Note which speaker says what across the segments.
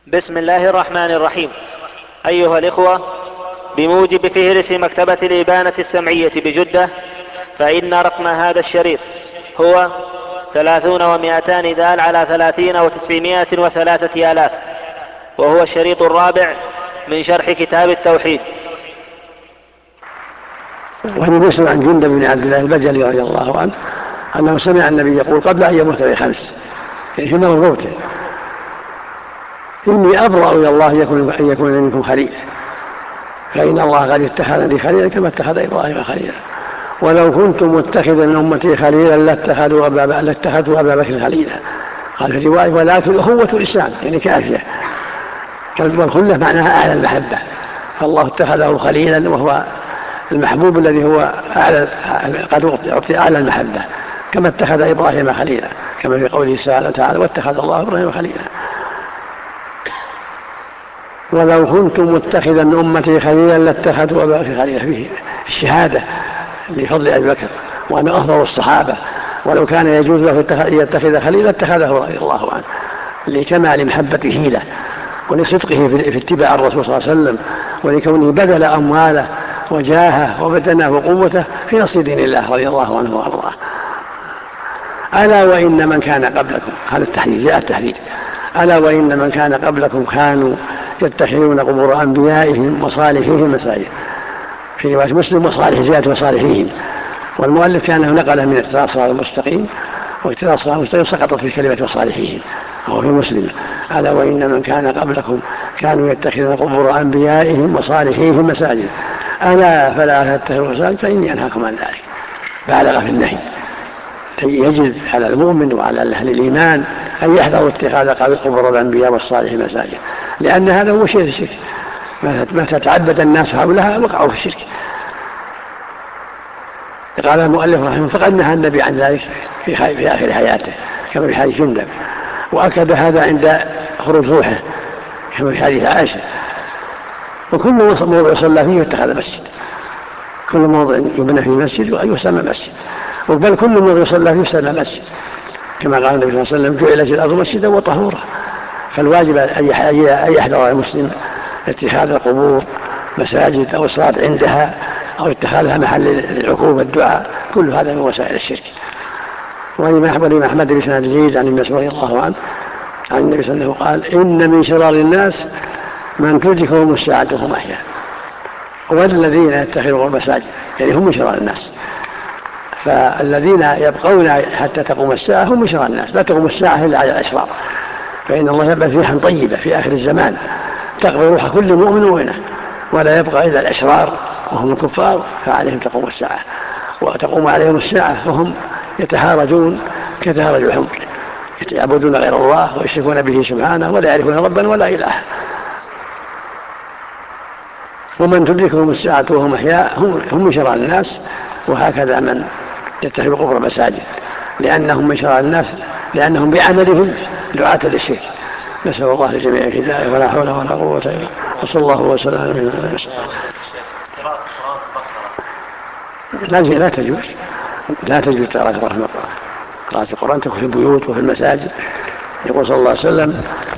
Speaker 1: بسم الله الرحمن الرحيم. أيها الإخوة، بموجب فهرس مكتبة الإبانة السمعية بجدة، فإن رقم هذا الشريط هو 30 و200 دال على 30 و903 وهو الشريط الرابع من شرح كتاب التوحيد.
Speaker 2: وعن مسلم عن جندب بن عبد الله البجلي رضي الله عنه أنه سمع النبي يقول قبل أن يموت ب5 في مرض موته: إني أبرأ إلى الله أن يكون منكم خليل، فإن الله قد اتخذني خليلا كما اتخذ إبراهيم خليلا، ولو كنت متخذا من أمتي خليلا لاتخذوا أبا بكر خليلا. قال في الرواية: ولكن الأخوة الإسلام، يعني كافية. والخلة معناها أعلى المحبة، فالله اتخذه خليلا وهو المحبوب الذي هو قد أعطي أعلى المحبة، كما اتخذ إبراهيم خليلا، كما في قوله تعالى: واتخذ الله إبراهيم خليلا. ولو كنت متخذا من أمتي خليلا لاتخذوا أبا بكر خليلا، فيه الشهادة لفضل أبي بكر وأنا أفضل الصحابة، ولو كان يجوز له أن يتخذ خليلا اتخذه رضي الله عنه لكمال محبته له ولصدقه في اتباع الرسول صلى الله عليه وسلم، ولكونه بذل أمواله وجاهه وبدنه وقوته في نصر دين الله رضي الله عنه وأرضاه. ألا وإن من كان قبلكم، هذا التحديث جاء التحديث: ألا وإن من كان قبلكم كانوا يتخذون قبور أنبيائهم وصالحيهم مساجد. في رواية مسلم: وصالح زيادة وصالحيهم. والمؤلف كانه نقله من اقتراص الصراط المستقيم، واقتراص الصراط المستقيم سقطت في كلمة وصالحيهم، وهو في مسلم: ألا وإن من كان قبلكم كانوا يتخذون قبور أنبيائهم وصالحيهم مساجد ألا فلا تتخذوا مساجد فإني أنهاكم عن ذلك. بالغ في النهي. يجب على المؤمن وعلى أهل الإيمان أن يحذروا اتخاذ قبور الأنبياء والصالحين مساجد، لأن هذا هو شيء الشرك. ما تتعبد الناس حولها وقعوا في الشرك. قال المؤلف رحمه الله: فقد نهى النبي عن ذلك في آخر حياته، كما في حديث جندب، وأكد هذا عند خروج روحه، كما في حديث عائشة. وكل موضع يصلى فيه يتخذ مسجد، كل موضع يبنى فيه مسجد ويسمى مسجد، بل كل موضع يصلى فيه يسمى مسجد، كما قال النبي صلى الله عليه وسلم: جعلت الأرض مسجدا وطهورا. فالواجب أن يحذر المسلم اتخاذ القبور مساجد أو الصلاة عندها أو اتخاذها محل للعكوف والدعاء، كل هذا من وسائل الشرك. ولما أحمد بن سناد جيد عن ابن مسعود رضي الله عنه عن النبي صلى الله عليه وسلم قال: إن من شرار الناس من تدركهم الساعة وهم أحياء. والذين يتخذون المساجد يعني هم من شرار الناس، فالذين يبقون حتى تقوم الساعة هم من شرار الناس، لا تقوم الساعة إلا على الأشرار، فإن الله يبعث ريحا طيبة في آخر الزمان تقضي روح كل مؤمن ومؤمنة، ولا يبقى إلا الأشرار وهم الكفار، فعليهم تقوم الساعة، وتقوم عليهم الساعة وهم يتهارجون كتهارج الحمر، يعبدون غير الله ويشركون به سبحانه ولا يعرفون ربا ولا إله. ومن تدركهم الساعة وهم أحياء هم من شرار الناس، وهكذا من يتخذ قبور مساجد، لأنهم من شرار الناس، لأنهم بعملهم دعاة للشرك. نسأل الله لجميع الهداية ولا حول ولا قوة إلا بالله، وصلى الله وسلم على نبينا محمد. لا تجوز قراءة القرآن تكون في البيوت وفي المساجد. يقول صلى الله عليه وسلم: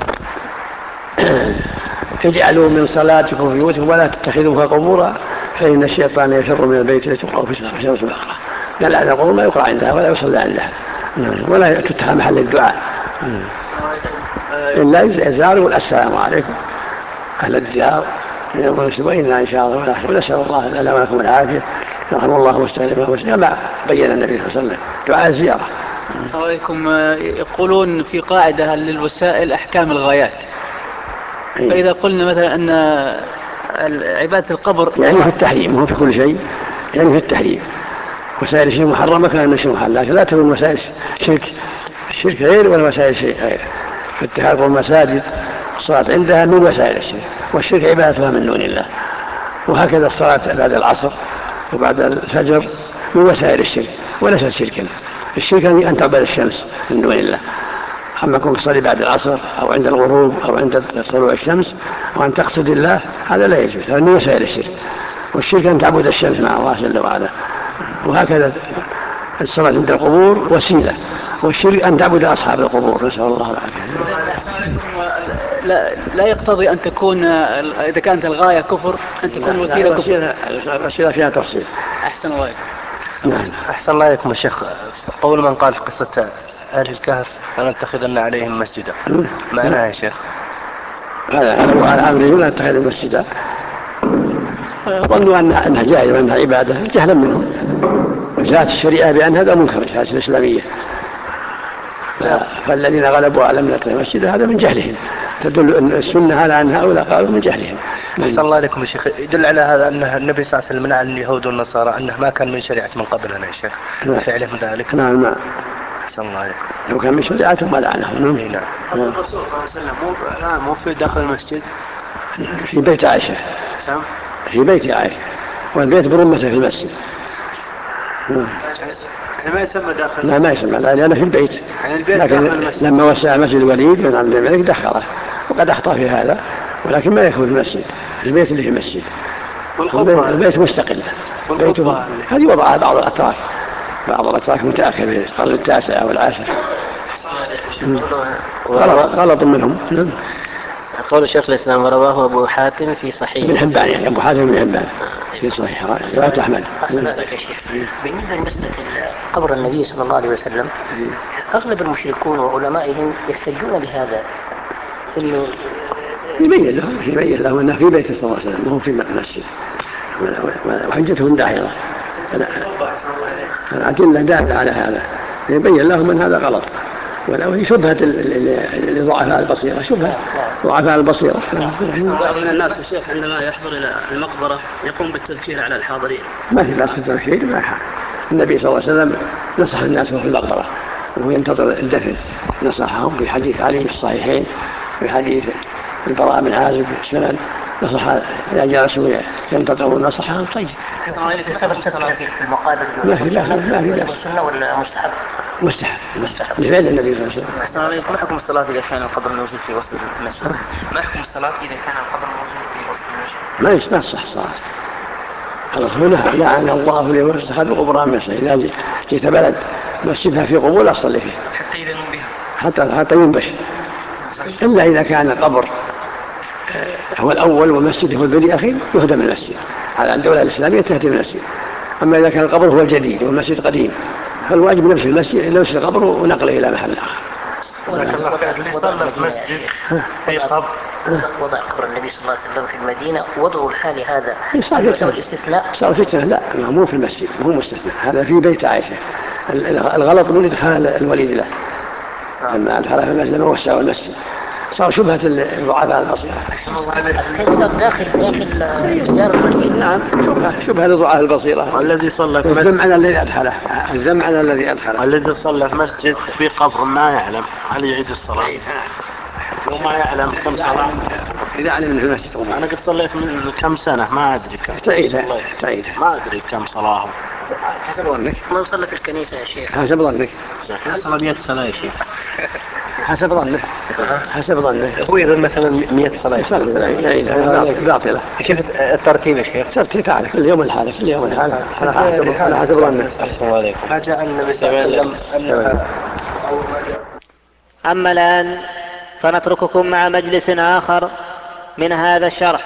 Speaker 2: اجعلوا من صلاتكم في بيوتكم ولا تتخذوها قبورا فإن الشيطان يفر من البيت التي تقرأ في سورة البقرة. قال: هذا القبور ما يقرأ عندها ولا يصلى عندها ولا تتخذ محل الدعاء، إلا يزاروا السلام عليكم أهل الديار من المسلمين إن شاء الله، ونسأل الله لنا ولكم العافية. رحم الله واستغفر كما بين النبي صلى الله عليه وسلم دعاء الزيارة.
Speaker 3: عليكم. يقولون في قاعدة للوسائل أحكام الغايات، فإذا قلنا مثلا أن عبادة القبر
Speaker 2: يعني في التحريم، هو في كل شيء يعني في التحريم. وسائل شيء محرمة كان من شيء محرم، لكن لا تكون وسائل شرك، الشرك غير ولا وسائل شيء غير. فاتخاذ المساجد الصلاة عندها من وسائل الشرك، والشرك عبادتها من دون الله. وهكذا الصلاة بعد العصر وبعد الفجر من وسائل الشرك وليس شركا. الشرك أن تعبد الشمس من دون الله، أما كنت تصلي بعد العصر أو عند الغروب أو عند طلوع الشمس وأن تقصد الله، هذا لا يجوز، هذا من وسائل الشرك. والشرك أن تعبد الشمس مع الله جل وعلا. وهكذا الصلاة عند القبور وسيلة، والشرك أن تعبد أصحاب القبور. نسأل الله العافية.
Speaker 3: لا يقتضي أن تكون إذا كانت الغاية كفر أن تكون الوسيلة كفر.
Speaker 2: الوسيلة فيها تفصيل.
Speaker 3: أحسن الله.
Speaker 4: نعم. أحسن الله عليكم يا شيخ. قول من قال في قصة أهل الكهف لنتخذن عليهم مسجدا، معناها يا شيخ؟
Speaker 2: هذا هو على أمره لا نتخذ مسجدا، ظنوا أنها جائزة وأنها عبادة جهلا منهم، وجاءت الشريعة بأن هذا منكر، جاءت الإسلامية. فالذين غلبوا على لم نتخذ مسجدا هذا من جهلهم، تدل أن السنة على أن هؤلاء قالوا من جهلهم.
Speaker 4: أحسن الله عليكم يا شيخ. يدل على هذا أن النبي صلى الله عليه وسلم منع اليهود والنصارى أنه ما كان من شريعة من قبلنا يا شيخ فعلهم ذلك.
Speaker 2: نعم.
Speaker 4: أحسن الله عليكم.
Speaker 2: لو كان من شريعتهم ما لعنهم.
Speaker 4: نعم.
Speaker 5: الرسول صلى الله عليه وسلم مو في داخل المسجد،
Speaker 2: في بيت عائشة. في بيت عائشة، والبيت برمته في المسجد.
Speaker 5: ما يسمى داخل؟
Speaker 2: لا ما يسمى، لأنه في البيت.
Speaker 5: يعني البيت
Speaker 2: لكن لما وسع مسجد الوليد بن عبد الملك دخله، وقد أخطأ في هذا، ولكن ما يكون في المسجد، البيت اللي في المسجد. البيت مستقل. هذه وضعها بعض الأتراك متأخر في القرن التاسع أو العاشر. غلط منهم.
Speaker 6: قول شيخ الإسلام ورواه أبو حاتم في صحيح
Speaker 2: ابن حبان، يعني أبو حاتم بن حبان في صحيح رواية أحمد.
Speaker 6: بالنسبة لمسألة قبر النبي صلى الله عليه وسلم، أغلب المشركون وعلمائهم يحتجون بهذا، إنه
Speaker 2: يبين لهم أنه في بيت صلى الله عليه وسلم وهو في المسجد، وحجتهم داحضة. الأدلة دالة على هذا، يبين لهم أن هذا غلط، ولو شبهة لضعفاء البصيرة، شبهة ضعفاء البصيرة.
Speaker 6: بعض من الناس الشيخ عندما يحضر إلى المقبرة يقوم بالتذكير على الحاضرين.
Speaker 2: ما في بأس التذكير، ما حق. النبي صلى الله عليه وسلم نصح الناس في المقبرة وهو ينتظر الدفن، نصحهم في حديث علي في الصحيحين، في حديث البراء بن عازب في السنن، نصح إذا جلسوا ينتظرون نصحهم. طيب
Speaker 6: في المقابر
Speaker 2: ما في بأس.
Speaker 6: سنة ولا مستحب؟
Speaker 2: مستحب لفعل النبي صلى الله عليه وسلم.
Speaker 6: السلام عليكم. ما حكم الصلاة إذا كان القبر موجود في وسط المسجد؟ ما حكم الصلاة إذا كان القبر موجود في وسط المسجد؟
Speaker 2: ما يصح الصلاة. الرسول لعن الله اليهود اتخذوا قبورها مساجد. إذا جئت بلد مسجدها في قبور لا تصلي فيه
Speaker 6: حتى إذا نبه،
Speaker 2: حتى ينبش، إلا إذا كان القبر هو الأول والمسجد هو البدء الأخير يهدم المسجد. على الدولة الإسلامية تهدم المسجد. أما إذا كان القبر هو الجديد والمسجد قديم فالواجب نفس المسجد، نفس القبر ونقله إلى محل آخر.
Speaker 6: وضع قبر النبي صلى الله عليه وسلم في المدينة، وضعوا الحال هذا الاستثناء
Speaker 2: صار فتنة. لا، مو في المسجد، مو مستثنى، هذا في بيت عائشة. الغلط من إدخال الوليد له، لما أدخل في المسجد لما وسعوا المسجد صار شبهة الضعفاء البصيرة.
Speaker 6: صار داخل جدار المسجد.
Speaker 2: نعم، شبهة لضعفاء البصيرة.
Speaker 5: والذي صلى في
Speaker 2: الذم على الذي أدخله، الذم على الذي أدخله.
Speaker 5: والذي صلى في مسجد في قبر ما يعلم هل يعيد الصلاة؟ لو ما يعلم كم صلاة،
Speaker 2: إذا علم من في المسجد.
Speaker 5: أنا قد صليت من كم سنة ما أدري كم.
Speaker 2: تعيد
Speaker 5: ما أدري كم صلاة.
Speaker 2: حسب ظنك.
Speaker 6: ما صلى في الكنيسة يا شيخ؟
Speaker 2: حسب ظنك.
Speaker 5: صلى 100 صلاة يا شيخ.
Speaker 2: حسب ظنه.
Speaker 4: هو إذا مثلا 100 صلاة
Speaker 2: باطلة.
Speaker 4: كيف الترتيب يا شيخ؟
Speaker 2: ترتيب تعرف كل يوم الحالة على حسب ظنه.
Speaker 4: أحسن الله عليكم.
Speaker 5: فجاء النبي صلى الله عليه وسلم.
Speaker 1: أما الآن فنترككم مع مجلس آخر من هذا الشرح.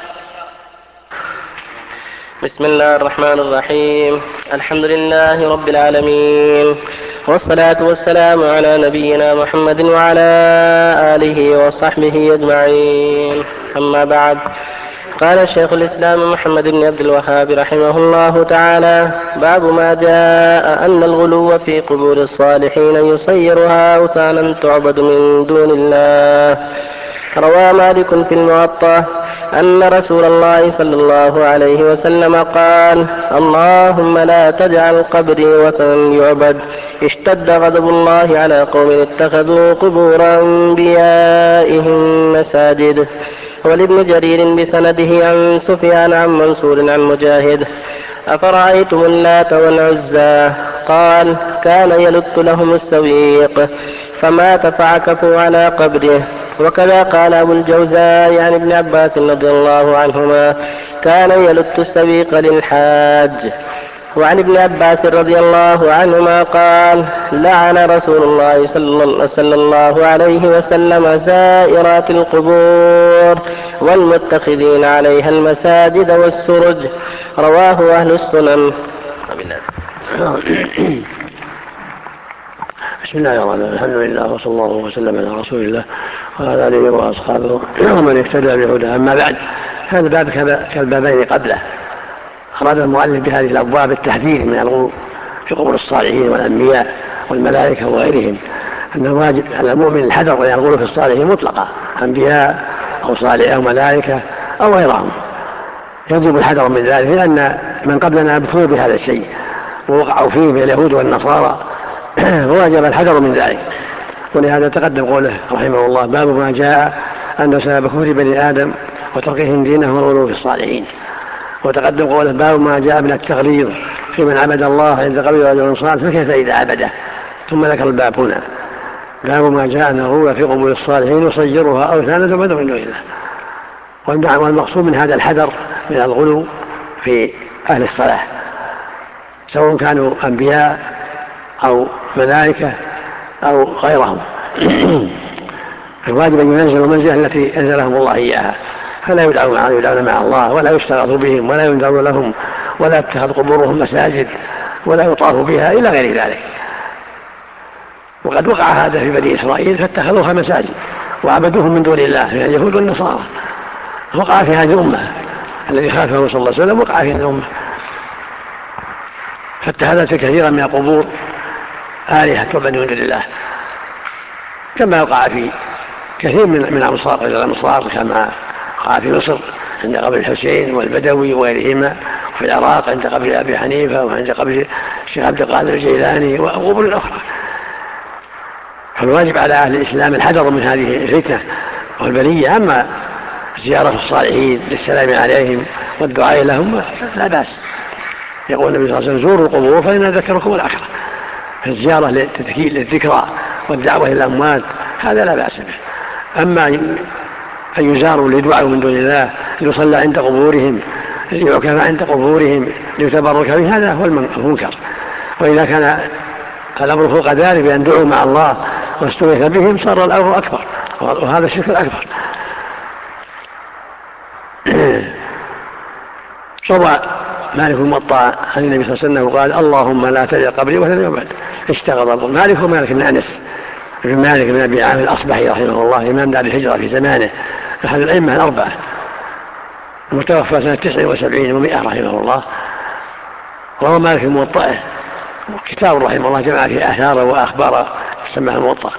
Speaker 6: بسم الله الرحمن الرحيم. الحمد لله رب العالمين، والصلاة والسلام على نبينا محمد وعلى آله وصحبه أجمعين. أما بعد، قال الشيخ الإسلام محمد بن عبد الوهاب رحمه الله تعالى: باب ما جاء أن الغلو في قبور الصالحين يصيرها أوثانا تعبد من دون الله. روى مالك في الموطأ أن رسول الله صلى الله عليه وسلم قال: اللهم لا تجعل قبري وثنا يعبد. اشتد غضب الله على قوم اتخذوا قبور أنبيائهم مساجد. ولابن جرير بسنده عن سفيان عن منصور عن مجاهد: أفرأيتم اللات والعزى؟ قال: كان يلت لهم السويق فمات فعكفوا على قبره. وكذا قال أبو الجوزاء عن ابن عباس رضي الله عنهما: كان يلت السويق للحاج. وعن ابن عباس رضي الله عنهما قال: لعن رسول الله صلى الله عليه وسلم زائرات القبور والمتخذين عليها المساجد والسرج. رواه أهل السنن.
Speaker 2: بسم الله الرحمن الرحيم. الحمد لله وصلى الله وسلم على رسول الله وعلى آله وأصحابه ومن اهتدى بهداه. أما بعد، هذا الباب كالبابين قبله. أراد المؤلف بهذه الأبواب التحذير من الغلو في قبور الصالحين والأنبياء والملائكة وغيرهم، أن الواجب على المؤمن الحذر من الغلو في الصالحين مطلقا، أنبياء أو صالحين أو ملائكة أو غيرهم، يجب الحذر من ذلك، لأن من قبلنا ابتلوا بهذا الشيء ووقعوا فيه من اليهود والنصارى، وواجب الحذر من ذلك. ولهذا تقدم قوله رحمه الله: باب ما جاء أن سبب كفر بني آدم وتركهم دينهم والغلو في الصالحين. وتقدم قوله: باب ما جاء من التغليظ في من عبد الله عند قبر رجل صالح فكيف إذا عبده. ثم ذكر الباب هنا: باب ما جاء أن الغلو في قبور الصالحين يصيرها أوثانا تعبد من دون الله. والمقصود من هذا الحذر من الغلو في أهل الصلاح، سواء كانوا أنبياء أو ملائكة أو غيرهم. الواجب أن ينزلوا المنزلة التي أنزلهم الله إياها، فلا يدعون مع الله، ولا يستغاث بهم، ولا ينذر لهم، ولا يتخذ قبورهم مساجد، ولا يطاف بها إلى غير ذلك. وقد وقع هذا في بني إسرائيل فاتخذوها مساجد وعبدوهم من دون الله، يعني اليهود والنصارى. وقع في هذه الأمة الذي خالفه صلى الله عليه وسلم، وقع في هذه الأمة فاتخذت كثيرا من القبور آلهة تعبد من دون الله، كما وقع في كثير من الأمصار، كما وقع في مصر عند قبر الحسين والبدوي وغيرهما، وفي العراق عند قبر أبي حنيفة، وعند قبر الشيخ عبد القادر الجيلاني وقبور أخرى. فالواجب على أهل الإسلام الحذر من هذه الفتنة والبلية. أما زيارة الصالحين للسلام عليهم والدعاء لهم لا بأس. يقول النبي صلى الله عليه وسلم: زوروا القبور فإنها ذكركم الآخرة. الزيارة للذكرى والدعوة للأموات هذا لا بأس به. أما أن يزاروا لدعاء من دون الله، ليصلى عند قبورهم، ليعكف عند قبورهم، ليتبرك به، هذا هو المنكر. وإذا كان الأمر فوق ذلك بأن دعوا مع الله واستغيث بهم صار الأمر أكبر، وهذا الشرك الأكبر. روى مالك الموطأ عن النبي صلى الله عليه وسلم قال: اللهم لا تجعل قبري وثنا يعبد. اشتغل مالك هو مالك بن أنس بن مالك بن أبي عامر الأصبحي رحمه الله، إمام دار الهجرة في زمانه، أحد الأئمة الأربعة، متوفى سنة 79 و100 رحمه الله. وهو مالك الموطأ كتاب رحمه الله جمع فيه آثاره وأخباره سماه الموطأ،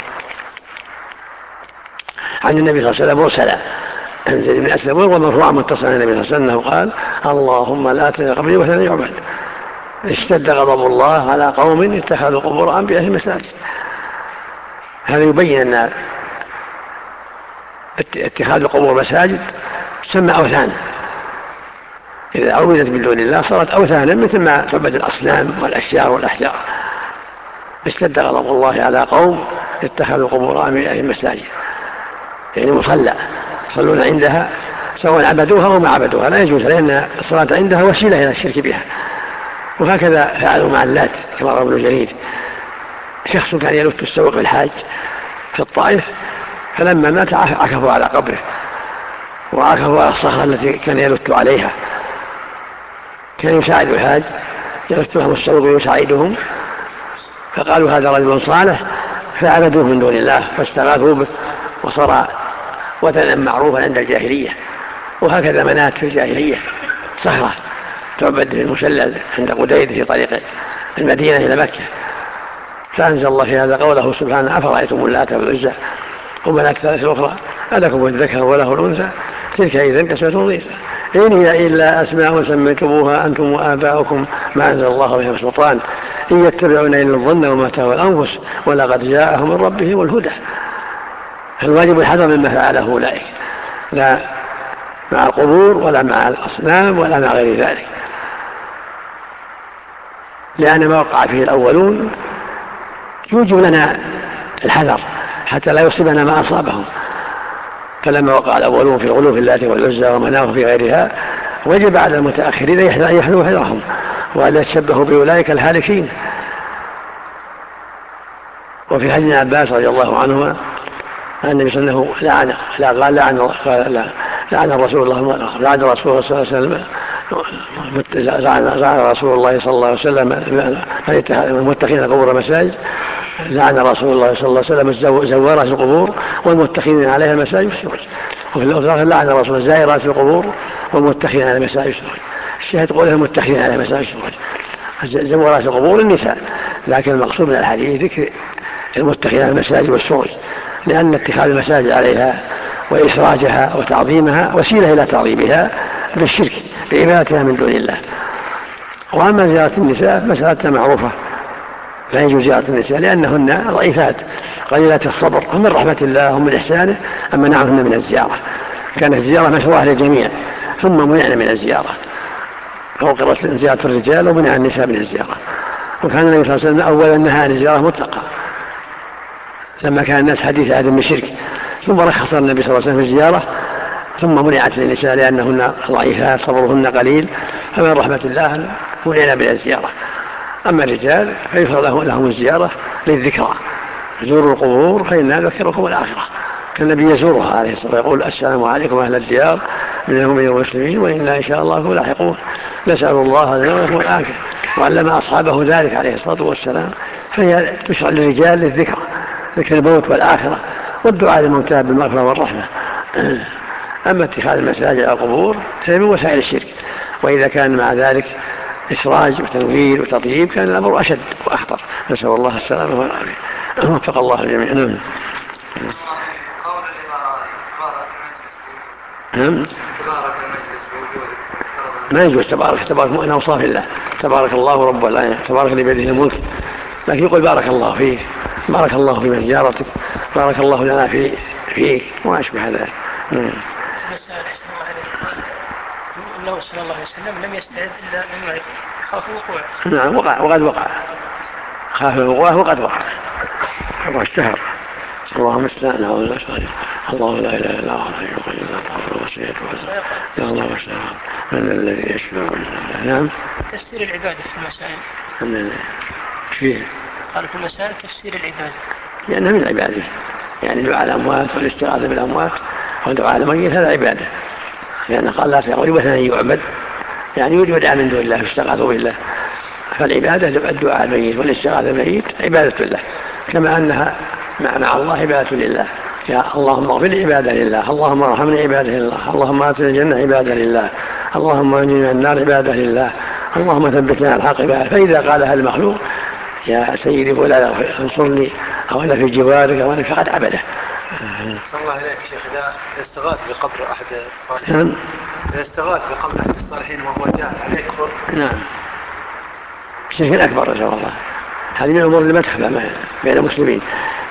Speaker 2: عن النبي صلى الله عليه وسلم مرسلا عن زيد بن أسلم، ومرفوعا متصلا عن النبي صلى الله عليه وسلم قال: اللهم لا تجعل قبري وثنا يعبد. اشتد غضب الله على قوم اتخذوا قبور أنبيائهم مساجد. هذا يبين أن اتخاذ القبور مساجد تسمى أوثان، إذا عبدت من دون الله صارت أوثانا مثل ما تعبد الأصنام والأشجار والأحجار. اشتد غضب الله على قوم اتخذوا قبور أنبيائهم مساجد، يعني مصلى يصلون عندها سواء عبدوها أو ما عبدوها، لا يجوز، لأن الصلاة عندها وسيلة إلى الشرك بها. وهكذا فعلوا مع اللات كما روى ابن جرير. شخص كان يلت السوق بالحاج في الطائف، فلما مات عكفوا على قبره وعكفوا على الصخرة التي كان يلت عليها. كان يساعد الحاج، يلت لهم السوق ويساعدهم، فقالوا هذا رجل صالح، فعبدوه من دون الله فاستغاثوا به وصار وثنا معروفا عند الجاهلية. وهكذا منات في الجاهلية، صخرة تعبد في المشلل عند قديد في طريق المدينة إلى مكة. فأنزل الله في هذا قوله سبحانه: أفرأيتم اللات والعزى ومناة الثالثة الأخرى ألكم الذكر وله الأنثى تلك إذا قسمة ضيزى إن هي إلا أسماء سميتموها أنتم وآباؤكم ما أنزل الله بها من سلطان إن يتبعون إلا الظن وما تهوى الأنفس ولقد جاءهم من ربهم الهدى. فالواجب الحذر مما فعله أولئك، لا مع القبور ولا مع الأصنام ولا مع غير ذلك، لأن ما وقع فيه الأولون يوجب لنا الحذر حتى لا يصيبنا ما أصابهم. فلما وقع الأولون في الغلو في اللات والعزى ومناه في غيرها، وجب على المتأخرين أن يحذروا حذرهم وأن يتشبهوا بأولئك الهالكين. وفي حديث عباس رضي الله عنهما أن النبي صلى الله عليه وسلم لعن رسول الله صلى الله عليه وسلم لعن رسول الله صلى الله عليه وسلم المتخذين القبور مساجد. لعن رسول الله صلى الله عليه وسلم زوارات القبور والمتخذين عليها مساجد السرج. وفي اللفظ الآخر لعن رسول الله زائرات القبور والمتخذين على مساجد السرج. الشاهد قوله المتخذين على مساجد السرج، زوارات القبور النساء، لكن المقصود من الحديث ذكر المتخذين على المساجد والسرج، لأن اتخاذ المساجد عليها وإسراجها وتعظيمها وسيلة إلى تعظيمها بالشرك بعبادتها من دون الله. وأما زيارة النساء مسألة معروفة، لا يجوز زيارة النساء لأنهن ضعيفات قليلات الصبر، هم من رحمة الله ومن إحسانه أما منعهن من الزيارة. كانت الزيارة مشروعة للجميع ثم منعنا من الزيارة، فوقرت زيارة الرجال ومنع النساء من الزيارة. وكان النبي صلى الله عليه وسلم أولا نهى عن الزيارة مطلقة لما كان الناس حديث عهد بالشرك، ثم رخص النبي صلى الله عليه وسلم في الزيارة ثم منعت للنساء لأنهن ضعيفات صبرهن قليل، فمن رحمة الله منعنا من الزيارة. أما الرجال فيفرض لهم الزيارة للذكرى، زوروا القبور فإنها ذكركم الآخرة. كان النبي يزورها عليه الصلاة والسلام يقول السلام عليكم أهل الديار من المؤمنين والمسلمين وإنا إن شاء الله لاحقون، نسأل الله لنا والآخرة. وعلم أصحابه ذلك عليه الصلاة والسلام. فهي تشرع للرجال للذكرى، ذكر الموت والآخرة والدعاء للموتى بالمغفرة والرحمة. أما اتخاذ المساجد على القبور فهي من وسائل الشرك، وإذا كان مع ذلك إسراج وتنوير وتطيب كان الأمر أشد وأخطر، نسأل الله السلامة والعافية. وفق الله الجميع. ما يجوز تبارك من أوصاف الله، تبارك الله رب العالمين، تبارك اللي بيده الملك، لكن يقول بارك الله فيك، بارك الله في زيارتك، بارك الله لنا فيك وما أشبه ذلك.
Speaker 7: النبي صلى الله عليه وسلم لم يستعد إلا مما يخاف وقوعه.
Speaker 2: نعم وقد وقع، خاف الوقوع وقد وقع واشتهر. اللهم استعنا ولا شيء، الله لا اله الا هو الحي القيوم لا تاخذه سنة ولا نوم، يا الله واستعان من الذي يشفع. نعم.
Speaker 7: تفسير العبادة في المسائل.
Speaker 2: فيه
Speaker 7: قال في المسائل تفسير العبادة
Speaker 2: لأنها من العبادة، يعني دعاء الأموات والاستغاثة بالأموات ودعاء الميت هذا عبادة، لأن قال لا تقول وثنا يعبد، يعني يدعى من دون الله فاستغاثوا بالله. فالعبادة الدعاء الميت والاستغاثة بالميت عبادة لله، كما أنها مع الله عبادة لله. يا اللهم اغفر لي عبادة لله، اللهم ارحمني عبادة لله، اللهم آتنا الجنة عبادة لله، اللهم انجني من النار عبادة لله، اللهم ثبتنا على الحق عبادة. فإذا قالها المخلوق يا سيدي فلان انصرني أو أنا في جوارك أو أنا فقد عبده.
Speaker 4: صلى الله عليك شيخ، إذا استغاث بقبر أحد الصالحين، إذا استغاث بقبر أحد الصالحين وهو جاهل هل يكفر؟
Speaker 2: نعم شرك أكبر نسأل الله، هذه من الأمور اللي ما تخفى بين المسلمين.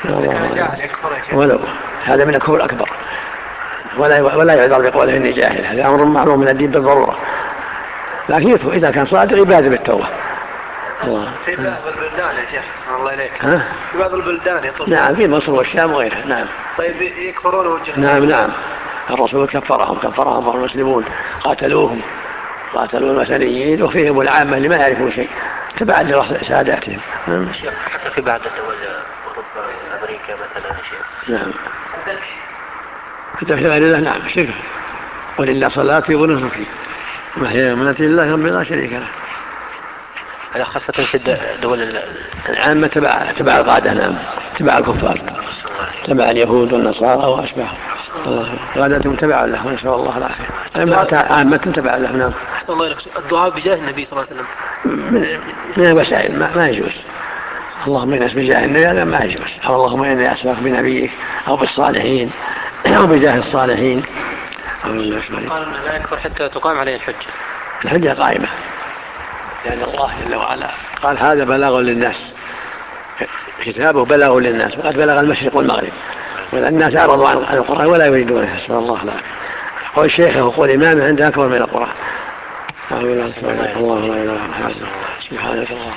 Speaker 2: ولو هذا من الكفر الأكبر ولا يعذر بقوله إني جاهل، هذا أمر معلوم من الدين بالضرورة، لكن يكفر إذا كان صادق يبادر بالتوبة.
Speaker 4: في بعض البلدان يا شيخ الله إليك، في بعض البلدان يطلب.
Speaker 2: نعم في مصر والشام وغيرها. نعم.
Speaker 4: طيب يكفرون وجهه.
Speaker 2: نعم الرسول كفرهم المسلمون، قاتلوا الوثنيين وفيهم العامة اللي ما يعرفون شيء تبعا لساداتهم.
Speaker 5: حتى في بعض الدول أوروبا أمريكا مثلا شيء.
Speaker 2: نعم حتى في غير الله. نعم شرك. ولله صلاتي ونسكي ومحياي ومماتي لله رب لا شريك له.
Speaker 5: هذا خاصة في الدول
Speaker 2: العامة تبع القادة. نعم تبع الكفار، تبع اليهود والنصارى وأشباههم، قادتهم تبع له نسأل الله العافية، عامة تبع له. نعم.
Speaker 3: أحسن الله إليك. الدعاء بجاه النبي صلى الله عليه وسلم
Speaker 2: من الوسائل ما يجوز. اللهم إني أسألك بجاه النبي هذا ما يجوز، أو اللهم إني أسألك بنبيك أو بالصالحين أو بجاه الصالحين.
Speaker 5: قال لا يكفر حتى تقام عليه
Speaker 2: الحجة قائمة، لأن الله جل وعلا قال هذا بلاغ للناس، كتابه بلاغ للناس وقد بلغ المشرق والمغرب، والناس أعرضوا عن القرآن ولا يريدونه. نسأل الله العافية. قول شيخه وقول إمامه عندها أكبر من القرآن. الله لا إله إلا الله سبحانك الله.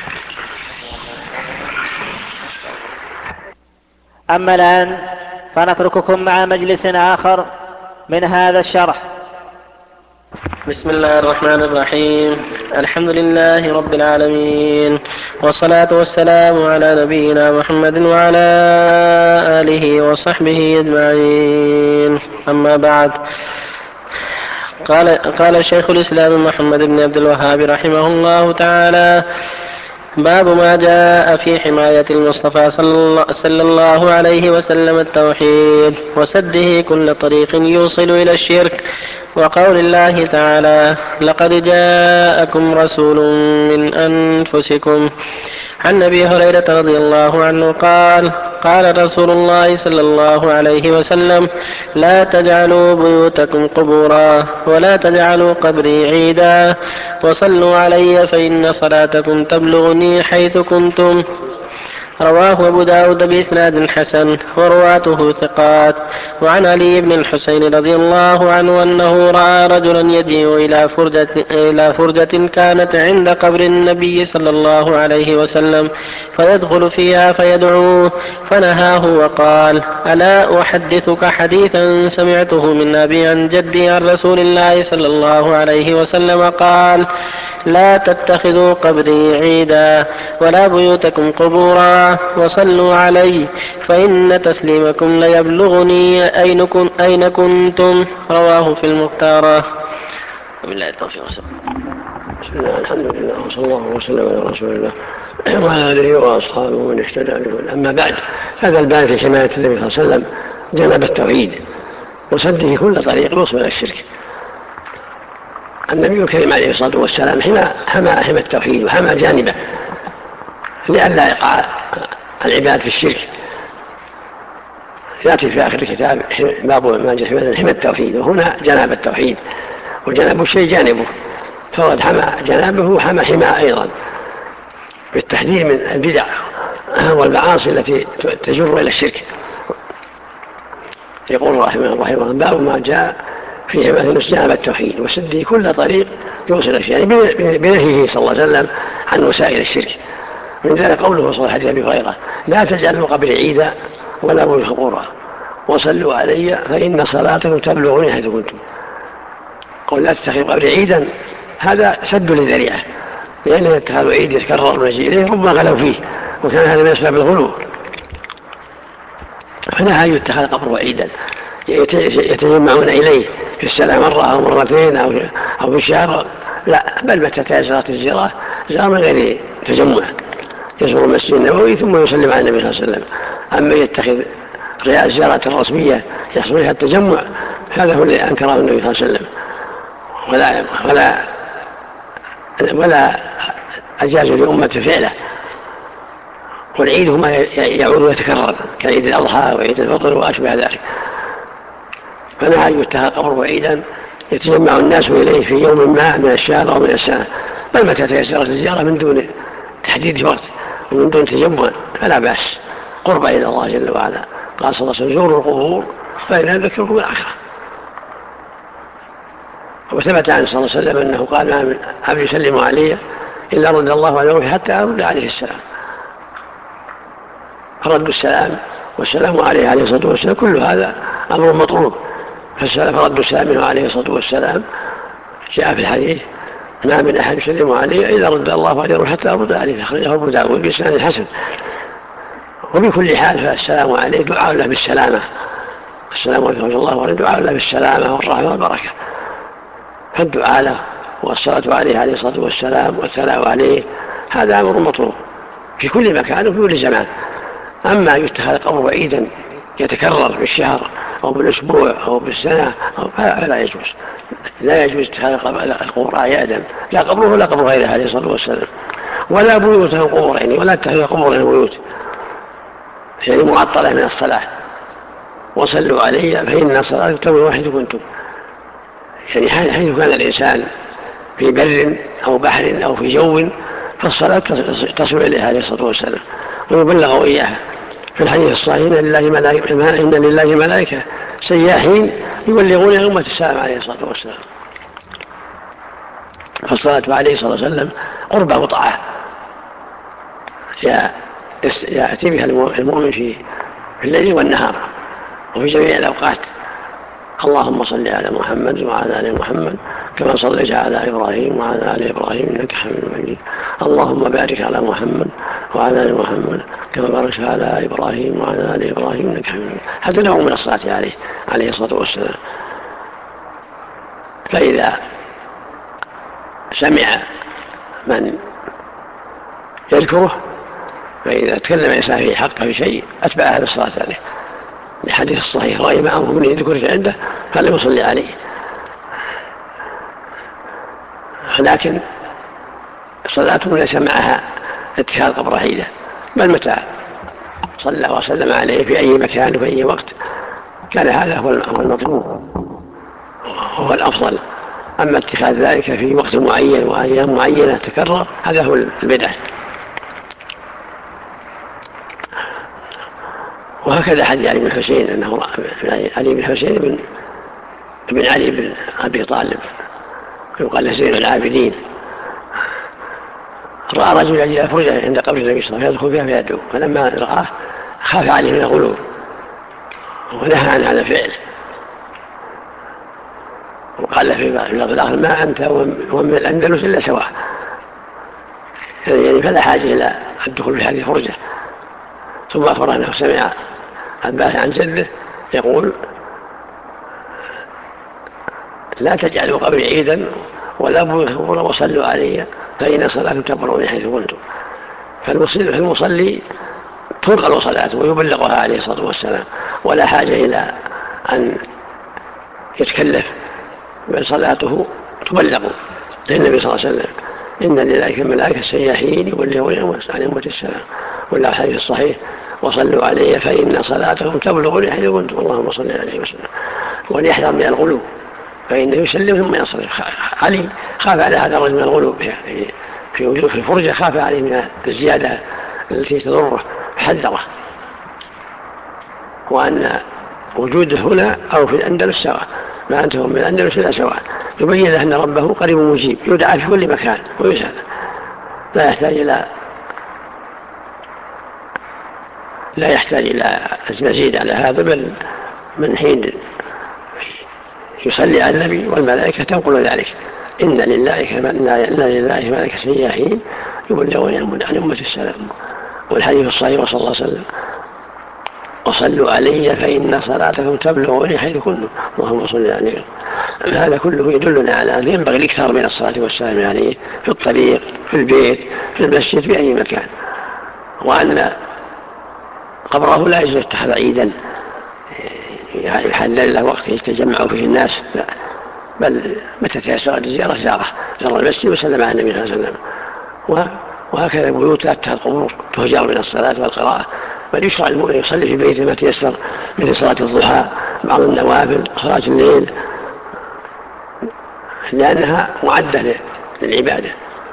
Speaker 1: أما الآن فنترككم مع مجلس آخر من هذا الشرح.
Speaker 6: بسم الله الرحمن الرحيم. الحمد لله رب العالمين، والصلاة والسلام على نبينا محمد وعلى آله وصحبه أجمعين. أما بعد، قال شيخ الإسلام محمد بن عبد الوهاب رحمه الله تعالى: باب ما جاء في حماية المصطفى صلى الله عليه وسلم التوحيد وسده كل طريق يوصل إلى الشرك، وقول الله تعالى: لقد جاءكم رسول من أنفسكم. عن أبي هريرة رضي الله عنه قال: قال رسول الله صلى الله عليه وسلم: لا تجعلوا بيوتكم قبورا، ولا تجعلوا قبري عيدا، وصلوا علي فإن صلاتكم تبلغني حيث كنتم. رواه أبو داود بإسناد حسن ورواته ثقات. وعن علي بن الحسين رضي الله عنه أنه رأى رجلا يجيء إلى فرجة كانت عند قبر النبي صلى الله عليه وسلم فيدخل فيها فيدعوه، فنهاه وقال: ألا أحدثك حديثا سمعته من أبي عن جدي عن رسول الله صلى الله عليه وسلم قال: لا تتخذوا قبري عيدا، ولا بيوتكم قبورا، وصلوا علي فإن تسليمكم ليبلغني أين كنتم. رواه في المختارة. وبالله التوفيق والسلام.
Speaker 2: بسم الله الحمد لله وصلى الله وسلم على رسول الله وعلى آله وأصحابه من اهتدى بهداه. أما بعد، هذا الباب في حماية النبي صلى الله عليه وسلم جنب التوحيد وسده كل طريق يوصل إلى الشرك. النبي الكريم عليه الصلاة والسلام حمى التوحيد وحمى جانبه لئلا يقع العباد في الشرك. يأتي في آخر الكتاب باب ما جاء في حمى التوحيد، وهنا جناب التوحيد، وجناب الشيء جانبه، فقد حمى جنابه وحمى حماه أيضا بالتحذير من البدع والمعاصي التي تجر إلى الشرك. يقول رحمه الله: باب ما جاء في حماية جناب التوحيد وسده كل طريق يوصل الشرك، يعني بنهيه صلى الله عليه وسلم عن وسائل الشرك. من ذلك قوله صلى الله عليه وسلم: أبي هريرة: لا تجعلوا قبري عيدا ولا بيوتكم قبورا، وصلوا علي فإن صلاتكم تبلغني حيث كنتم. قول لا تتخذوا قبري عيدا، هذا سد للذريعة، لأن اتخاذ عيد يتكرر ونجي إليه ربما غلوا فيه، وكان هذا من أسباب الغلو. فنهى أن يتخذ قبره عيدا يتجمعون إليه في السنة مرة أو مرتين أو في الشهر، لا، بل متى تيسرت الزيارة زار من غير تجمع، يزور المسجد النبوي ثم يسلم على النبي صلى الله عليه وسلم. أما يتخذ زيارة رسمية يحصل فيها التجمع، هذا هو الذي أنكره النبي صلى الله عليه وسلم، ولا أجاز لأمة فعله. والعيد هما يعود ويتكرر كعيد الأضحى وعيد الفطر وأشبه ذلك. فنهى أن يتخذ قبره عيدا يتجمع الناس إليه في يوم ما من الشهر أو من السنة، بل متى تيسرت الزيارة من دون تحديد وقت ومن دون تجمع فلا بأس، قرب إلى الله جل وعلا. قال صلى الله عليه وسلم: زوروا القبور فإنها تذكركم الآخرة. وثبت عن صلى الله عليه وسلم أنه قال: ما من عبد يسلم علي إلا رد الله على روحي حتى أرد عليه السلام. رد السلام والسلام عليه عليه الصلاة والسلام كل هذا أمر مطلوب. فرد السلام منه عليه الصلاة والسلام جاء في الحديث: ما من أحد يسلم علي إلا رد الله عليه روحي حتى أرد عليه. أخرجه أبو داود بإسناد حسن. وبكل حال فالسلام عليه دعاء له بالسلامة، السلام عليكم ورحمة الله وبركاته دعاء له بالسلامة والرحمة والبركة، فالدعاء له والصلاة عليه عليه الصلاة والسلام والثناء عليه هذا أمر مطلوب في كل مكان وفي كل زمان. أما يتخذ قبره عيدا يتكرر بالشهر أو بالأسبوع أو بالسنة فلا يجوز، لا يجوز اتخاذ القبور أعيادا، لا قبره ولا قبر غيره عليه الصلاة والسلام، ولا بيوته قبور، يعني ولا اتخذ قبور البيوت يعني معطلة من الصلاة. وصلوا علي فإن صلاتكم تبلغ حيث كنتم، يعني حيث كان الإنسان في بر أو بحر أو في جو فالصلاة تصل إليه عليه الصلاة والسلام ويبلغوا إياها. في الحديث الصحيح: إن لله ملائكة سياحين يبلغون أمة السلام عليه الصلاة والسلام. فالصلاة عليه الصلاة والسلام قربة وطاعة يأتي بها المؤمن في الليل والنهار وفي جميع الأوقات. اللهم صل على محمد وعلى آل محمد كما صليت على إبراهيم وعلى آل إبراهيم إنك حميد مجيد. اللهم بارك على محمد وعلى آل محمد كما باركت على إبراهيم وعلى آل إبراهيم إنك حميد مجيد. هذا نوع من الصلاة عليه الصلاة والسلام. فإذا سمع من يذكره، فإذا تكلم الإنسان في حقه في شيء أتبع هذا الصلاة عليه، الحديث الصحيح رأي ما أمر من يذكر عنده فلم يصلي عليه. لكن صلاته ليس معها اتخاذ قبر عيده، بل متى صلى وسلم عليه في أي مكان وفي أي وقت كان هذا هو المطلوب وهو الأفضل. أما اتخاذ ذلك في وقت معين وأيام معينة تكرر هذا هو البدعة. وهكذا حديث علي بن الحسين أنه علي بن الحسين بن علي بن أبي طالب يقال له زين العابدين، رأى رجلا يخرج عند قبر النبي صلى الله عليه وسلم يدخل فيها فيدعو، فلما رآه خاف عليه من الغلو ونهى عن هذا الفعل، وقال له في بعض الآخر ما أنت ومن الأندلس إلا سواء، يعني فلا حاجة إلى الدخول في هذه الفرجة. ثم أخبر أنه سمع عباس عن جده يقول لا تجعلوا قبري عيدا ولا بوثورا وصلوا علي فإن صلاة تبروني حيث كنتم. فالمصلي تنقل صلاته ويبلغها عليه الصلاة والسلام، ولا حاجة إلى أن يتكلف، بل صلاته تبلغ. للنبي صلى الله عليه وسلم إن لله ملائكة سياحين يبلغون عن أمة السلام، ولا الحديث الصحيح وصلوا علي فإن صلاتهم تبلغني حيث كنتم اللهم صل عليه وسلم. وليحذر من الغلو فإنه يسلم ثم ينصرف. علي خاف على هذا الرجل من الغلو في وجود الفرجة، خاف عليه من الزيادة التي تضره حذره، وأن وجوده هنا أو في الأندلس سواء، ما أنتم من الأندلس إلا سواء، يبين له أن ربه قريب مجيب يدعى في كل مكان ويسأل، لا يحتاج إلى المزيد على هذا، بل من حين يصلي على النبي والملائكة تنقل ذلك إن لله ملائكة سياحين يبلغون عن أمة السلام. والحديث الصحيح صلى الله عليه وسلم وصلوا علي فإن صلاتكم تبلغوني حيث كنتم اللهم صل عليه. هذا كله يدلنا على أن ينبغي الإكثار من الصلاة والسلام عليه في الطريق في البيت في المسجد في أي مكان، وأن قبره لا يجوز اتخذ عيدا يحلل له وقت يتجمع فيه الناس، لا، بل متى تيسرت الزيارة زار المسجد وسلم على النبي صلى الله عليه وسلم. وهكذا البيوت لا تتخذ قبور تهجر من الصلاة والقراءة، بل يشرع المؤمن يصلي في بيته ما تيسر مثل صلاة الضحى، بعض النوافل، صلاة الليل، لأنها معدة للعبادة.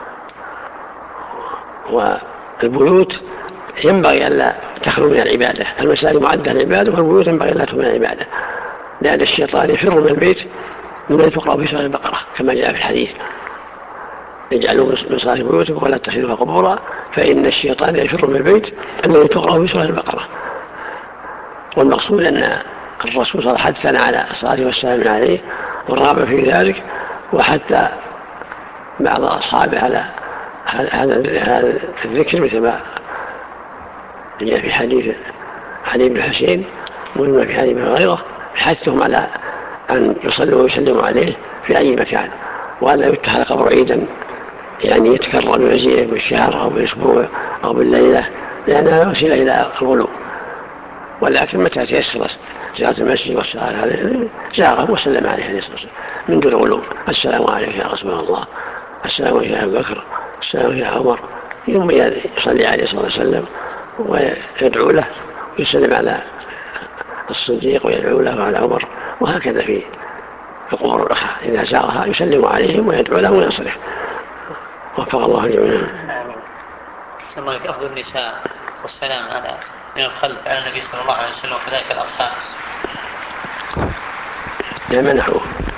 Speaker 2: والبيوت ينبغي ألا تخلو من العبادة، المساجد معدة للعبادة والبيوت ينبغي ألا تخلو من العبادة، لأن الشيطان يفر من البيت من تقرأ في سورة البقرة كما جاء في الحديث اجعلوا من صلاة بيوتكم ولا تتخذوها قبورا فإن الشيطان يفر من البيت الذي تقرأ في سورة البقرة. والمقصود أن الرسول صلى الله عليه وسلم حثنا على الصلاة والسلام عليه والرغبة في ذلك، وحتى بعض أصحابه على هذا الذكر مثل ما جاء في حديث علي بن الحسين وما في حديث غيره، حثهم على أن يصلوا ويسلموا عليه في أي مكان، وألا يتخذ قبر عيدا يعني يتكرر بمزيد بالشهر أو بالأسبوع أو بالليلة، لأنها وسيلة إلى الغلو. ولكن متى تيسر زيارة المسجد والصلاة عليه زاره وسلم عليه عليه الصلاة والسلام من دون غلو. السلام عليك يا رسول الله، السلام عليك يا أبي بكر، السلام عليك يا عمر، ثم يصلي عليه صلى الله عليه وسلم ويدعو له ويسلم على الصديق ويدعو له وعلى عمر، وهكذا في القبور الأخرى إذا زارها يسلم عليهم ويدعو له وينصرف. وفق الله جميعا.
Speaker 8: الله أفضل النساء والسلام على من الخلف على النبي صلى الله عليه وسلم وكذلك الأصحاب.
Speaker 2: لا منعه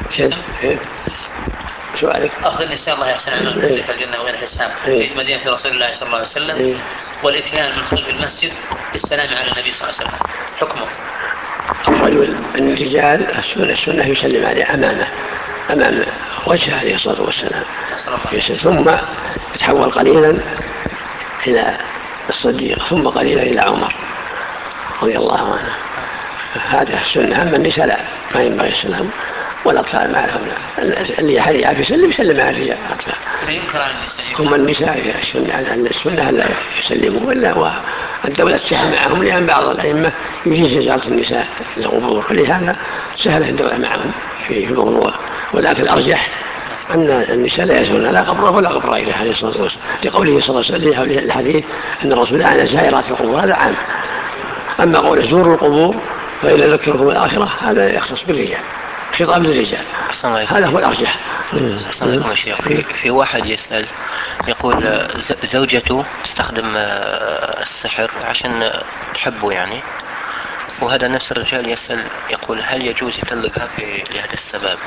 Speaker 2: سؤالك.
Speaker 8: أفضل النساء الله يحسن عنهم في الجنة وغير حساب في مدينة رسول الله صلى الله عليه وسلم، والإتيان من خلف المسجد بالسلام على النبي صلى الله عليه وسلم حكمه.
Speaker 2: الرجل من الرجال السنة يسلم عليه أمام وجهه عليه الصلاة والسلام، ثم يتحول قليلا إلى الصديق، ثم قليلا إلى عمر رضي الله عنه. هذا السنة. أما النساء لا، ما ينبغي السلام، والأطفال ما لهم، اللي يعرف يسلم على الرجال الأطفال. هم النساء السنة لا يسلموا إلا والدولة تسهل معهم، لأن بعض الأئمة يجيز زيارة النساء للقبور، ولهذا سهلت الدولة معهم في الموضوع. ولكن الأرجح أن النساء لا يزورن لا قبره ولا قبر غيره عليه الصلاة والسلام، لقوله صلى الله عليه وسلم في الحديث أن الرسول لعن زائرات القبور، هذا عام. أما قول زوروا القبور فإن ذكركم الآخرة هذا يختص بالرجال، خطاب للرجال، هذا هو الأرجح.
Speaker 9: في واحد يسأل يقول زوجته تستخدم السحر عشان تحبه يعني، وهذا نفس الرجال يسأل يقول هل يجوز يطلقها لهذا السبب؟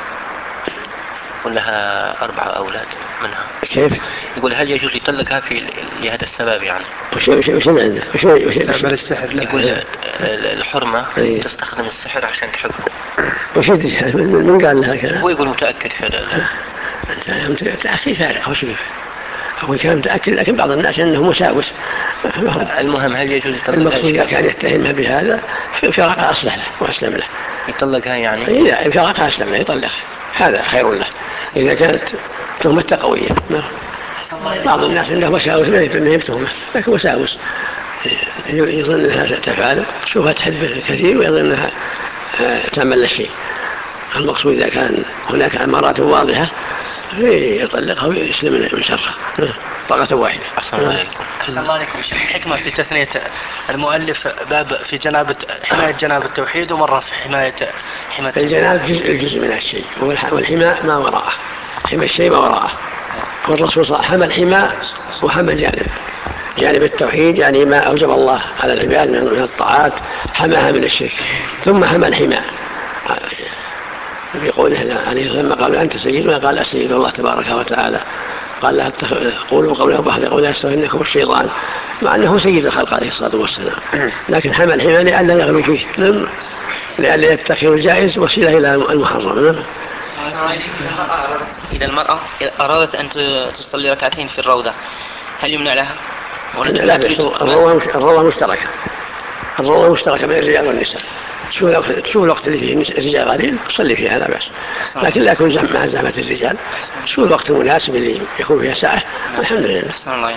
Speaker 9: ولها 4 أولاد منها.
Speaker 2: كيف؟
Speaker 9: يقول هل يجوز يطلقها لهذا السبب يعني؟
Speaker 2: وش عمل
Speaker 9: السحر له؟ يقول الحرمة تستخدم السحر عشان تحبه.
Speaker 2: وش من قال لها كذا؟
Speaker 9: هو يقول متأكد هذا.
Speaker 2: أخي فارق، وش هو كان متأكد، لكن بعض الناس أنه مساوس.
Speaker 9: المهم هل يجوز يطلقها؟
Speaker 2: المقصود إذا كان يتهمها بهذا فراقها أصلح له وأسلم له.
Speaker 9: يطلقها يعني؟
Speaker 2: إذا فراقها أسلم له يطلقها، هذا خير له إذا كانت تهمة قوية. بعض الناس عنده مساوس ما يدري أنها تهمة، لكن مساوس يظن أنها تفعل، شوفها تحب كثير ويظن أنها تعمل الشيء. المقصود إذا كان هناك أمارات واضحة يطلقها ويسلم من شرها طلقة واحدة.
Speaker 4: أحسن الله عليكم. حكمة في تثنية المؤلف باب في حماية جناب التوحيد، ومرة في حماية
Speaker 2: الجناب الجزء من الشيء، والحماء ما وراءه، حمى الشيء ما وراءه. والرسول صلى الله عليه وسلم حمى الحماء وحمى جانب التوحيد، يعني ما أوجب الله على العباد من الطاعات حماها من الشرك، ثم حمى الحماء في قوله عليه لما قال أنت سيدنا قال السيد الله تبارك وتعالى، قال لا قولوا قولا واحدا ولا يستغنكم الشيطان، مع أنه سيد الخلق عليه الصلاة والسلام، لكن حمى الحماء لئلا يغلو فيه، لئلا يتخذ الجائز وسيلة إلى المحرم.
Speaker 10: إذا المرأة أرادت أن تصلي ركعتين في الروضة هل يمنع لها؟
Speaker 2: لا، الروضة مشتركة بين الرجال والنساء، تشوف الوقت اللي فيه الرجال قليل تصلي فيها لا بأس، لكن لا يكون مع زحمة الرجال، تشوف الوقت المناسب اللي يكون فيها ساعة. الحمد لله.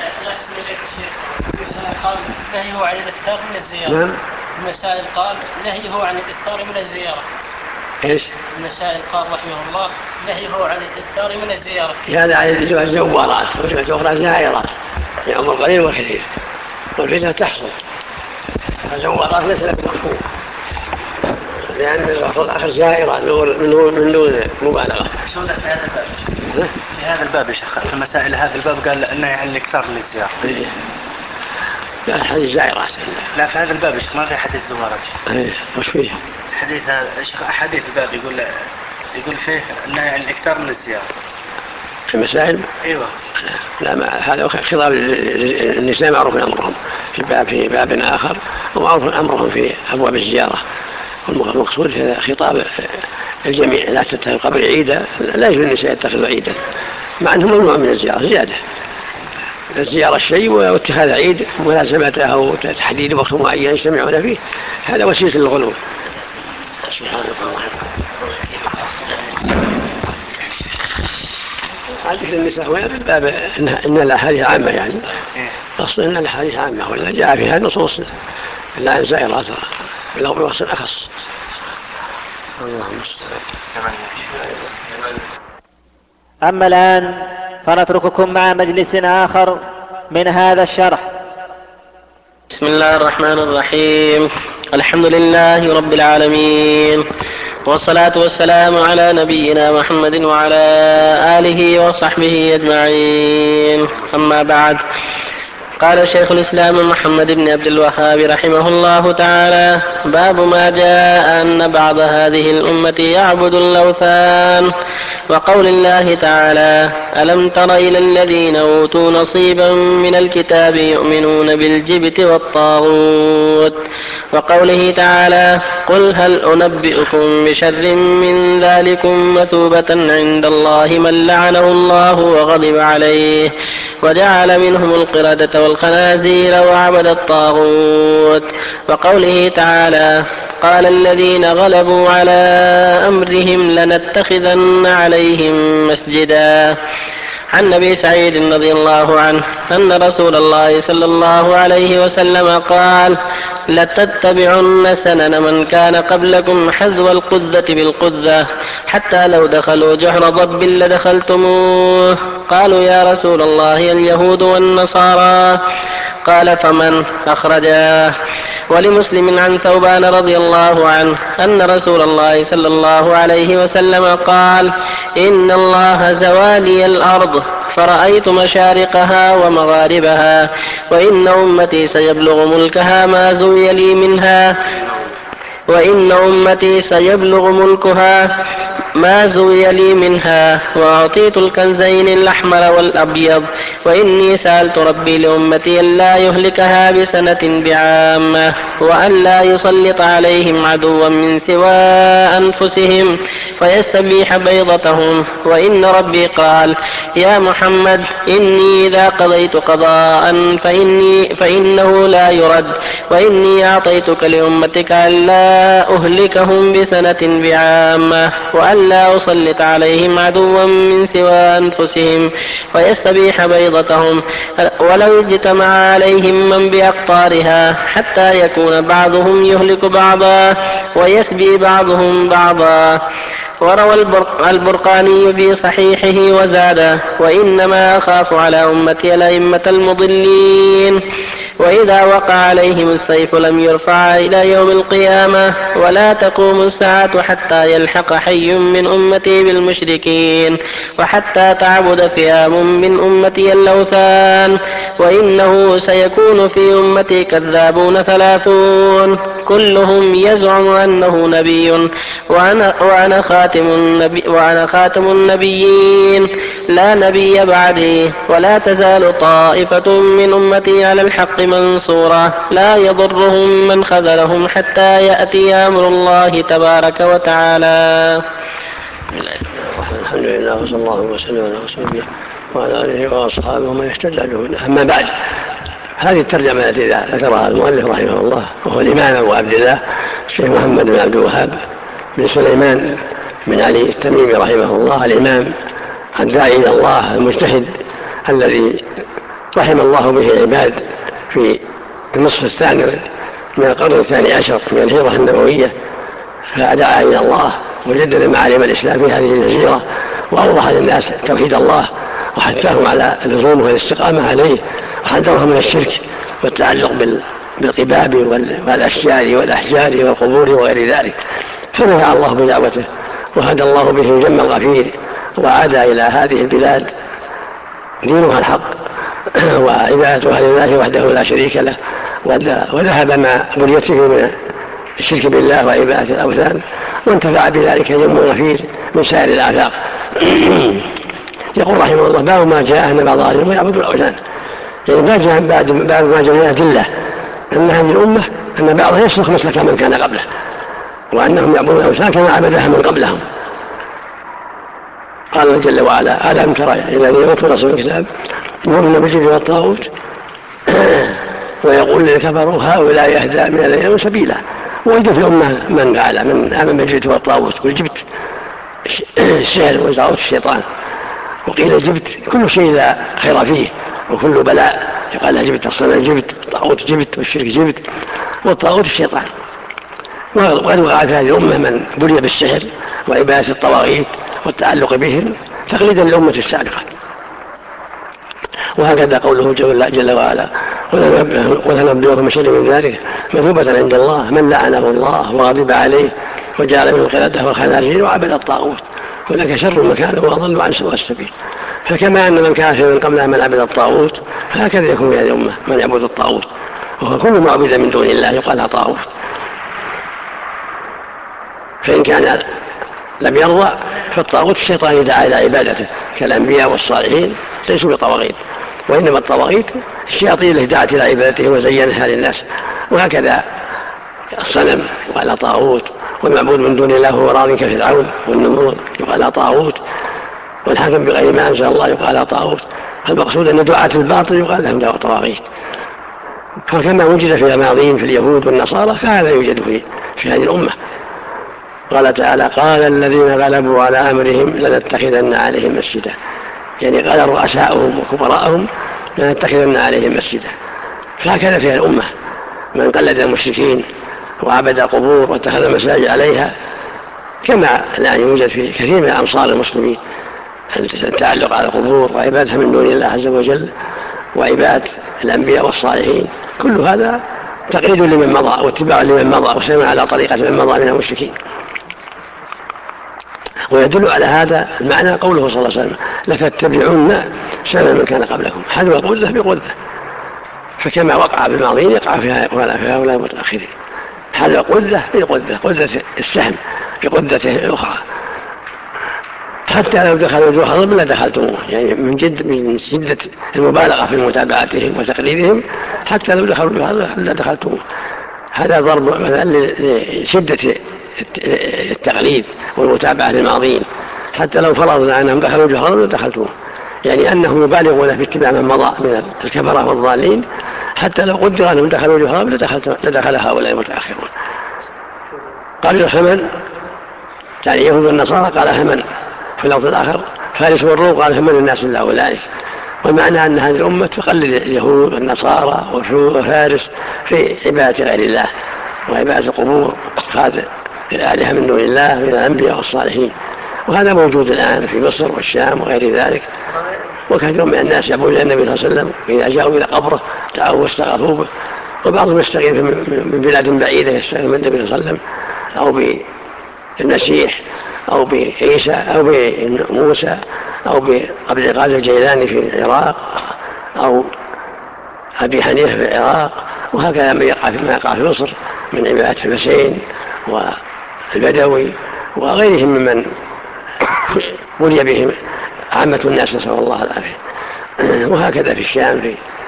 Speaker 7: نهيه عن الإكثار من الزيارة.
Speaker 2: نعم.
Speaker 7: المسائل قال نهيه عن الإكثار من الزيارة.
Speaker 2: ايش؟
Speaker 7: المسائل قال رحمه الله نهيه عن الإكثار من الزيارة.
Speaker 2: هذا عن الزوارات وجمع زائرات يوم القليل والكثير، والفتنة تحصل. الزوارات ليس لك مقبول، لأن الرسول الآخر زائرة من دون مبالغة.
Speaker 4: في هذا الباب يا شيخ، في مسائل هذا الباب قال أنه يعني الإكثار من الزيارة.
Speaker 2: لا، حديث زائرات.
Speaker 4: لا، في هذا الباب يا شيخ ما في حديث زوارات.
Speaker 2: وش فيه؟
Speaker 4: حديث هذا شيخ، حديث الباب يقول فيه أنه يعني الإكثار من الزيارة.
Speaker 2: في مسائل؟
Speaker 4: أيوة.
Speaker 2: لا، ما هذا خطاب النساء معروف أمرهم في باب آخر، ومعروف أمرهم في أبواب الزيارة. والمقصود هذا خطاب الجميع، لا تتخذ قبر عيدا، لا يجوز النساء يتخذوا عيدا، مع أنه ممنوع من الزيارة زيادة. الزيارة الشيء واتخاذ عيد مناسبته أو تحديد وقت معين يجتمعون فيه، هذا وسيلة للغلو. سبحان الله. حديث النساء هو من باب إن الأحاديث عامة، يعني أصلا إن الأحاديث عامة، ولا جاء فيها نصوص إلا عن زائرات لو بوصل أخص.
Speaker 1: أما الآن فنترككم مع مجلس آخر من هذا الشرح.
Speaker 6: بسم الله الرحمن الرحيم. الحمد لله رب العالمين، والصلاة والسلام على نبينا محمد وعلى آله وصحبه أجمعين. أما بعد، قال شيخ الإسلام محمد بن عبد الوهاب رحمه الله تعالى: باب ما جاء أن بعض هذه الأمة يعبد الأوثان. وقول الله تعالى: ألم تر إلى الذين أوتوا نصيبا من الكتاب يؤمنون بالجبت والطاغوت. وقوله تعالى: قل هل أنبئكم بشر من ذلكم مثوبة عند الله من لعنه الله وغضب عليه وجعل منهم القردة والخنازير وعبد الطاغوت. وقوله تعالى: قال الذين غلبوا على أمرهم لنتخذن عليهم مسجدا. عن أبي سعيد رضي الله عنه أن رسول الله صلى الله عليه وسلم قال: لتتبعن سنن من كان قبلكم حذو القذة بالقذة حتى لو دخلوا جحر ضب لدخلتموه. قالوا: يا رسول الله اليهود والنصارى. قال: فمن؟ أخرجاه. ولمسلم عن ثوبان رضي الله عنه أن رسول الله صلى الله عليه وسلم قال: إن الله زوالي الأرض فرأيت مشارقها ومغاربها وإن أمتي سيبلغ ملكها ما زوي لي منها وأعطيت الكنزين الأحمر والأبيض وإني سألت ربي لأمتي أن لا يهلكها بسنة بعامة وأن لا يسلط عليهم عدوا من سوى أنفسهم فيستبيح بيضتهم. وإن ربي قال: يا محمد إني إذا قضيت قضاء فإنه لا يرد وإني أعطيتك لأمتك أن لا أهلكهم بسنة بعامة وأن لا أسلط عليهم عدوا من سوى أنفسهم فيستبيح بيضتهم ولو اجتمع عليهم من بأقطارها حتى يكون بعضهم يهلك بعضا ويسبي بعضهم بعضا. وروى البرقاني في صحيحه وزاد: وإنما أخاف على أمتي الأئمة المضلين. وإذا وقع عليهم السيف لم يرفع إلى يوم القيامة ولا تقوم الساعة حتى يلحق حي من أمتي بالمشركين وحتى تعبد فئام من أمتي الأوثان. وإنه سيكون في أمتي كذابون 30 كلهم يزعم أنه نبي وأنا خاتم النبيين لا نبي بعدي. ولا تزال طائفة من أمتي على الحق منصورة لا يضرهم من خذلهم حتى يأتي أمر الله تبارك وتعالى.
Speaker 2: الحمد لله وصلى الله وسلم على رسول الله وعلى آله وأصحابه من اهتدى بهداه. أما بعد، هذه الترجمة التي ذكرها المؤلف رحمه الله وهو الإمام أبو عبد الله الشيخ محمد بن عبد الوهاب بن سليمان بن علي التميمي رحمه الله، الإمام الداعي إلى الله المجتهد الذي رحم الله به العباد في النصف الثاني من القرن 12 من الهجرة النبوية، فدعا إلى الله وجدد معالم الإسلام في هذه الجزيرة وأوضح للناس توحيد الله وحثهم على اللزوم والاستقامة عليه وحذرهم من الشرك والتعلق بالقباب والأشجار والأحجار والقبور وغير ذلك، فنفع الله بدعوته وهدى الله به الجم الغفير وعاد إلى هذه البلاد دينها الحق وعبادتها لله وحده لا شريك له، وذهب ما بنيته من الشرك بالله وعبادة الأوثان، وانتفع بذلك جم غفير من سائر الآفاق. يقول رحمه الله: باب ما جاء أن بعض أهل يعبد الأوثان، يعني بعد ما جاء أدلة أن هذه الأمة أن بعضها يسلك مسلك من كان قبله وأنهم يعبدون الأوثان كما عبدها من قبلهم. قال الله جل وعلا: ألم تر إلى الذين أوتوا نصيبا من الكتاب يؤمنون بالجبت والطاغوت ويقول الذين كفروا هؤلاء أهدى من الذين سبيلا. ووجد في الأمة من فعل من آمن بالجبت والطاغوت، والجبت السحر والطاغوت الشيطان، وقيل الجبت كل شيء لا خير فيه وكل بلاء، يقال جبت الصنم جبت، الطاغوت جبت، والشرك جبت، والطاغوت الشيطان. وقد وقع في هذه الأمة من بلي بالسحر وعبادة الطواغيت والتعلق بهم تقليدا للأمة السابقة. وهكذا قوله جل وعلا: ولا نبلغكم بشر من ذلك مثوبة عند الله من لعنه الله وغضب عليه وجعل من القردة والخنازير وعبد الطاغوت هناك شر مكانه وأضل عن سواء السبيل. فكما أن من كان من قبلها من عبد الطاغوت هكذا يكون في هذه الأمة من يعبد الطاغوت، وهو كل معبد من دون الله يقال طاغوت. فإن كان لم يرضى فالطاغوت الشيطان يدعى إلى عبادته كالأنبياء والصالحين ليسوا بطواغيت، وإنما الطواغيت الشياطين التي دعت إلى عبادته وزينها للناس. وهكذا الصنم يقال طاغوت، والمعبود من دون الله هو راض كفرعون والنمرود يقال طاغوت، والحاكم بغير ما أنزل الله يقال طاغوت. فالمقصود أن دعاة الباطل يقال لهم طواغيت. فكما وجد في الماضين في اليهود والنصارى فهذا يوجد في هذه الأمة. قال تعالى: قال الذين غلبوا على أمرهم لنتخذن عليهم مسجدا، يعني قال رؤساؤهم وكبراءهم لنتخذن عليهم مسجدا. فهكذا في الأمة من قلد المشركين وعبد قبور واتخذ مساجد عليها، كما الآن يوجد في كثير من أمصار المسلمين التعلق على القبور وعبادها من دون الله عز وجل وعباد الأنبياء والصالحين. كل هذا تقليد لمن مضى واتباع لمن مضى وسير على طريقة من مضى من المشركين. ويدل على هذا المعنى قوله صلى الله عليه وسلم: لتتبعون سنن من كان قبلكم حذو قذة بقذة. فكما وقع بالماضين يقع في هؤلاء المتأخرين، حذو قذة بالقذة، قذة السهم بقذته الأخرى، حتى لو دخلوا جحر ضب لدخلتموه، يعني من شدة المبالغة في متابعتهم وتقليدهم، حتى لو دخلوا جحر ضب لدخلتموه. هذا ضرب مثلا لشدة التقليد والمتابعة للماضين، حتى لو فرضنا أنهم دخلوا جحر ضب لدخلتموه، يعني أنهم يبالغون في اتباع من مضى من الكفرة والضالين، حتى لو قدر أنهم دخلوا جحر ضب لدخل هؤلاء المتأخرون. قالوا حمن، يعني يهود النصارى قال حمن، في اللفظ الآخر فارس والروم قال حمن الناس إلا أولئك. والمعنى أن هذه الأمة تقلد اليهود والنصارى وفارس في عبادة غير الله وعبادة القبور واتخاذ الآلهة من دون الله من الأنبياء والصالحين. وهذا موجود الآن في مصر والشام وغير ذلك، وكثير من الناس يعبدون النبي صلى الله عليه وسلم وإذا جاءوا إلى قبره دعوه واستغاثوا به، وبعضهم يستغيث من بلاد بعيدة يستغيث من النبي صلى الله عليه وسلم أو بالمسيح أو بعيسى أو بموسى أو بأبي القادر الجيلاني في العراق أو أبي حنيفة في العراق. وهكذا ما يقع في مصر من عبادة الحسين والبدوي وغيرهم ممن بني بهم عامة الناس نسأل الله العافية. وهكذا في الشام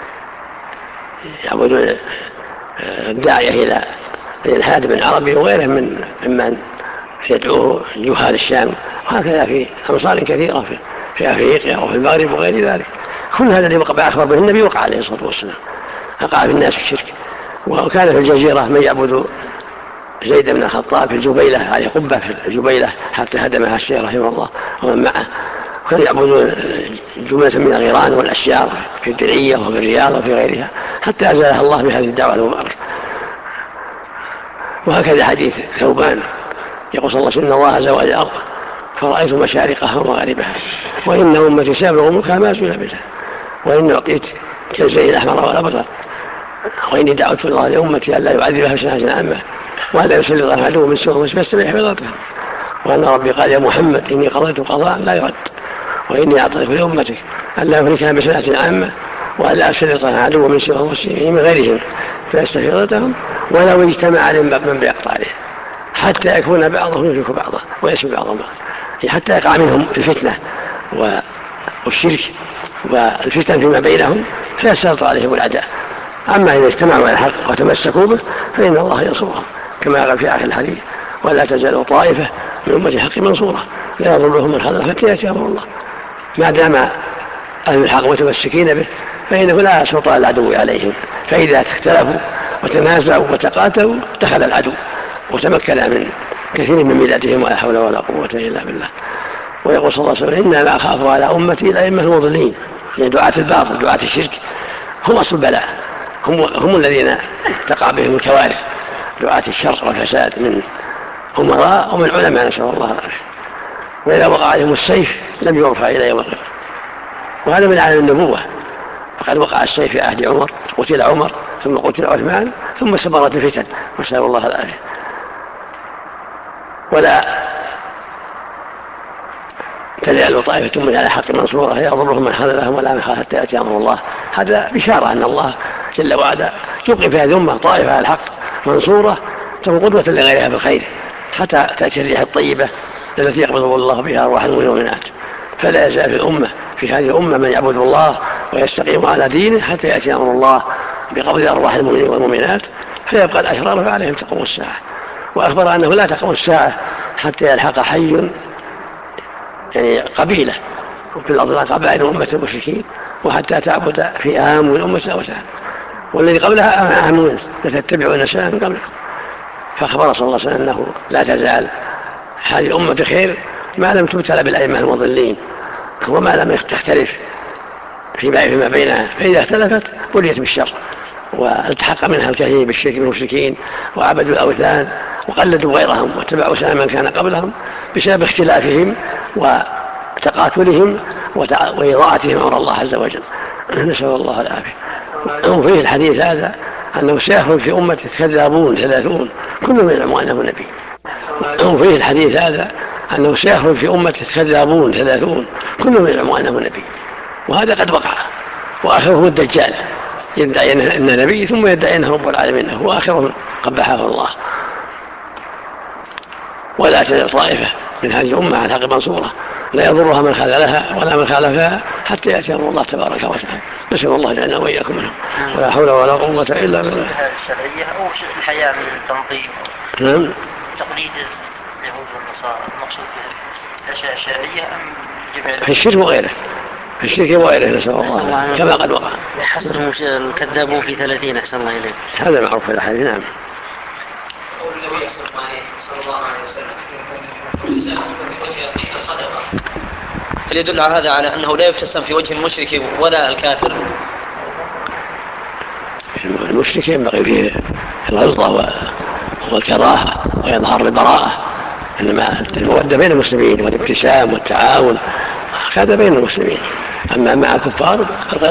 Speaker 2: يعبدون الداعية إلى الإلحاد بن عربي وغيرهم ممن يدعوه جهال الشام. وهكذا في أمصار كثيرة في أفريقيا وفي المغرب وغير ذلك. كل هذا الذي وقع أخبر به النبي وقع عليه الصلاة والسلام، وقع في الناس الشرك. وكان في الجزيرة من يعبد زيد بن الخطاب في الجبيلة، عليه قبة في الجبيلة حتى هدمها الشيخ رحمه الله ومن معه. وكان يعبدون جملة من الغيران والأشجار في الدرعية وفي الرياض وفي غيرها حتى أزالها الله بهذه الدعوة المباركة. وهكذا حديث ثوبان يقول صلى الله عليه وسلم: إن الله زوال الأرض فرأيت مشارقها ومغاربها وإن أمتي سابغ ملكها ما سئل بها وإن أعطيت كالزيت الأحمر والأبيض وإني دعوت الله لأمتي ألا يعذبها سنة عامة وألا يسلط عدو من سوء فاستبح حفظتها، وأن ربي قال: يا محمد إني قضيت قضاء لا يرد وإني أعطيت لأمتك ألا يهلكها بسنة عامة وألا يسلط عدو من سوء من غيرهم فيستفيضتهم ولو اجتمع عليهم من بأقطارهم حتى يكون بعضهم يشرك بعضا ويسمع بعضهم بعضا، حتى يقع منهم الفتنة والشرك والفتن فيما بينهم فيسلط عليهم العداء. أما إذا اجتمعوا على الحق وتمسكوا به فإن الله ينصرهم، كما قال في آخر الحديث: ولا تزال طائفة من أمة الحق منصورة لا يضرهم من خذلهم حتى يأتي أمر الله. ما دام أهل الحق متمسكين به فإنه لا سلطان العدو عليهم، فإذا اختلفوا وتنازعوا وتقاتلوا دخل العدو وتمكن من كثير من ملتهم ولا حول ولا قوة إلا بالله. ويقول صلى الله عليه وسلم: إنما أخاف على أمتي الأئمة المضلين، يعني دعاة الباطل دعاة الشرك هم أصل البلاء، هم الذين تقع بهم الكوارث، دعاة الشر والفساد من أمراء ومن علماء نسأل الله العافية. وإذا وقع عليهم السيف لم يرفع إلى يوم القيامة، وهذا من علم النبوة. فقد وقع السيف في عهد عمر، قتل عمر ثم قتل عثمان ثم استمرت الفتن نسأل الله العافية. ولا تزال طائفة من على حق منصورة يضرهم من خذلهم ولا من خذلهم حتى يأتي أمر الله. هذا بشارة أن الله جل وعلا يبقي في هذه الأمة طائفة على الحق منصورة تكون قدوة لغيرها بالخير حتى تأتي الريح الطيبة التي يقبض الله بها أرواح المؤمنات. فلا يزال في هذه الأمة من يعبد الله ويستقيم على دينه حتى يأتي أمر الله بقبض أرواح المؤمنين والمؤمنات، فيبقى الأشرار فعليهم تقوم الساعة. وأخبر أنه لا تقوم الساعة حتى يلحق حي يعني قبيلة وفي الأرض قبائل أمة المشركين، وحتى تعبد فئام من أمة أوثان، والذي قبلها أهم منه لتتبعون سنن قبلكم. فأخبر صلى الله عليه وسلم أنه لا تزال هذه الأمة بخير ما لم تبتلى بالأئمة المضلين وما لم تختلف فيما بينها، فإذا اختلفت بليت بالشر والتحق منها الكثير بالشرك بالمشركين وعبدوا الأوثان وقلدوا غيرهم واتبعوا سنن من كان قبلهم بسبب اختلافهم وتقاتلهم وإضاعتهم أمر الله عز وجل. نسأل الله العافية. وفيه الحديث هذا أنه سيخرج في أمة كذابون 30 كلهم يزعم أنه نبي. وفيه الحديث هذا أنه سيخرج في أمة كذابون 30 كلهم يزعم أنه نبي، وهذا قد وقع. وآخرهم الدجال يدعي أنه نبي ثم يدعي أنه رب العالمين، هو آخرهم قبحه الله. ولا تزال طائفة من هذه الأمة على الحق منصورة لا يضرها من خذلها ولا من خالفها حتى يأتي أمر الله تبارك وتعالى. نسأل الله لنا وإياكم منهم، ولا حول ولا قوة إلا بالله.
Speaker 11: الشرعية أو الحياة من التنظيم؟
Speaker 2: نعم.
Speaker 11: تقليد اليهود والنصارى المقصود بالأشياء الشرعية أم جميع
Speaker 2: في الشرك وغيره؟ في الشرك وغيره نسأل الله كما قد وقع.
Speaker 11: حصر الكذابون في 30 أحسن الله إليك.
Speaker 2: هذا معروف في الحديث. نعم.
Speaker 8: النبي صلى الله عليه وسلم في وجه أخيك صدقة، هل يدل على هذا على أنه لا يبتسم في وجه المشرك ولا الكافر؟
Speaker 2: المشرك ينبغي فيه الغلظة والكراهة ويظهر البراءة، إنما المودة بين المسلمين والابتسام والتعاون هذا بين المسلمين. أما مع الكفار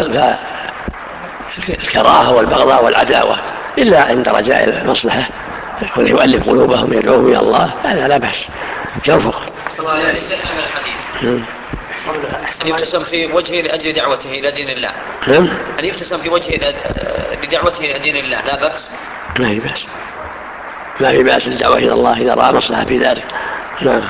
Speaker 2: الكراهة والبغضاء والعداوة إلا عند رجاء المصلحة يكون يؤلف قلوبهم يدعوهم إلى الله هذا لا بأس يرفق.
Speaker 8: صلى الله عليه وسلم الحديث أن يبتسم في وجهه لأجل دعوته إلى دين الله. أن يبتسم في وجهه لدعوته إلى دين الله لا بأس.
Speaker 2: ما في بأس، ما في بأس الدعوة إلى الله إذا رأى مصلحة في ذلك. نعم.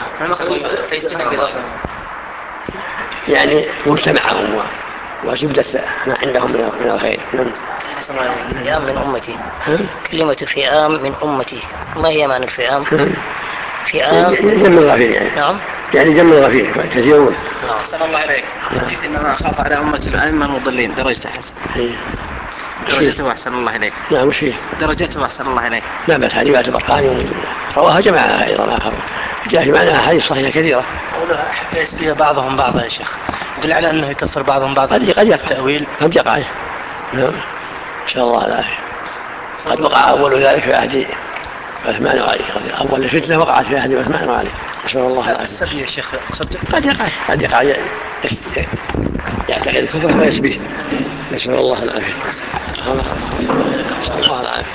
Speaker 2: يعني مجتمعهم وزبدة ما عندهم من الخير.
Speaker 11: فئام من أمتي. كلمة فئام من أمتي ما هي معنى الفئام؟ فئام
Speaker 2: جمع الغفير يعني.
Speaker 11: نعم.
Speaker 2: يعني جمع الغفير كثيرون.
Speaker 12: أحسن الله عليك. حديث إنما أخاف على أمة الأئمة المضلين درجته حسن. درجته أحسن الله عليك.
Speaker 2: نعم وش فيه؟
Speaker 12: درجته أحسن الله عليك.
Speaker 2: لا بأس هذه ما تبقاني رواها جماعة أيضا آخر جاء في معناها حديث صحيحة كثيرة.
Speaker 12: قولها حتى يسبيه بعضهم بعضا يا شيخ، يدل على أنه يكفر بعضهم بعضا.
Speaker 2: قد يقع التأويل قد يقع. نعم إن شاء الله العافية. قد وقع أول ذلك في عهد عثمان وعلي، أول الفتنة وقعت في عهد عثمان وعلي نسأل الله العافية.
Speaker 12: السبي يا شيخ
Speaker 2: قد يقع يعتقد الكفر ويسبيه نسأل الله العافية. نسأل الله العافية.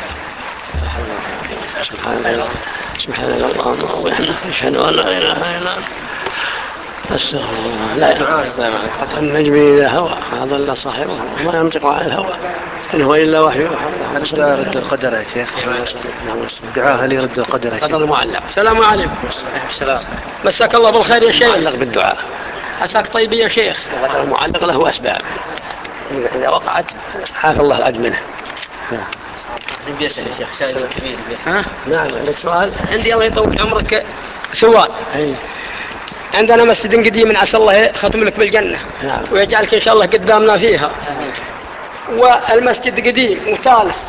Speaker 2: سبحانك اللهم وبحمدك أشهد أن لا إله إلا أنت أستغفر الله. لا النجم إذا هوى ما ضل صاحبه وما ينطق عن الهوى إن هو إلا وحي يوحى.
Speaker 12: الدعاء رد القدر يا شيخ. الدعاء هل يرد القدر يا شيخ؟
Speaker 2: قدر المعلق.
Speaker 13: السلام عليكم.
Speaker 12: السلام.
Speaker 13: مساك الله بالخير يا شيخ.
Speaker 2: معلق بالدعاء.
Speaker 13: عساك طيب يا شيخ.
Speaker 2: قدر المعلق له أسباب إذا وقعت عاف الله العد منه.
Speaker 12: بيسأل يا شيخ سائل كبير بيسأل.
Speaker 2: نعم عندك سؤال؟
Speaker 13: عندي الله يطول عمرك سؤال. عندنا مسجد قديم عسى الله يختم لك بالجنة.
Speaker 2: نعم.
Speaker 13: ويجعلك إن شاء الله قدامنا فيها. والمسجد قديم وثالث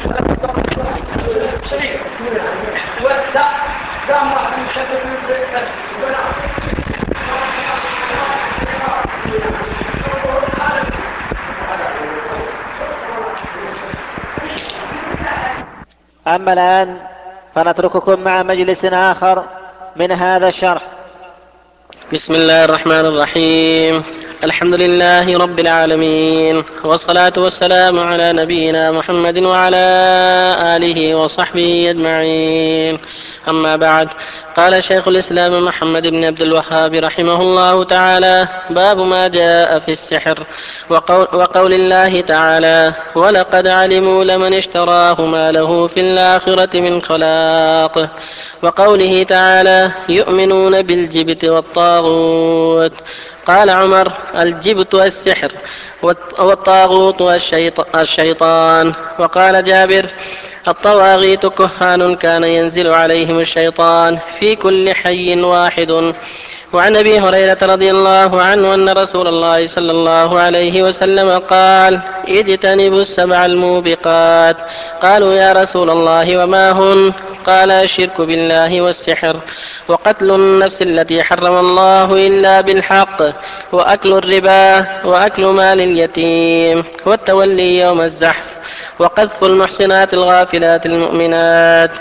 Speaker 1: أما الآن فنترككم مع مجلس آخر من هذا الشرح.
Speaker 6: بسم الله الرحمن الرحيم. الحمد لله رب العالمين، والصلاة والسلام على نبينا محمد وعلى آله وصحبه أجمعين. أما بعد، قال شيخ الإسلام محمد بن عبد الوهاب رحمه الله تعالى: باب ما جاء في السحر، وقول الله تعالى: ولقد علموا لمن اشتراه ما له في الآخرة من خلاق، وقوله تعالى: يؤمنون بالجبت والطاغوت. قال عمر: الجبت السحر، والطاغوت الشيطان. وقال جابر: الطواغيت كهان كان ينزل عليهم الشيطان في كل حي واحد. وعن ابي هريرة رضي الله عنه أن رسول الله صلى الله عليه وسلم قال: اجتنبوا السبع الموبقات. قالوا: يا رسول الله وما هن؟ قال: الشرك بالله، والسحر، وقتل النفس التي حرم الله إلا بالحق، وأكل الربا، وأكل مال اليتيم، والتولي يوم الزحف، وقذف المحسنات الغافلات المؤمنات.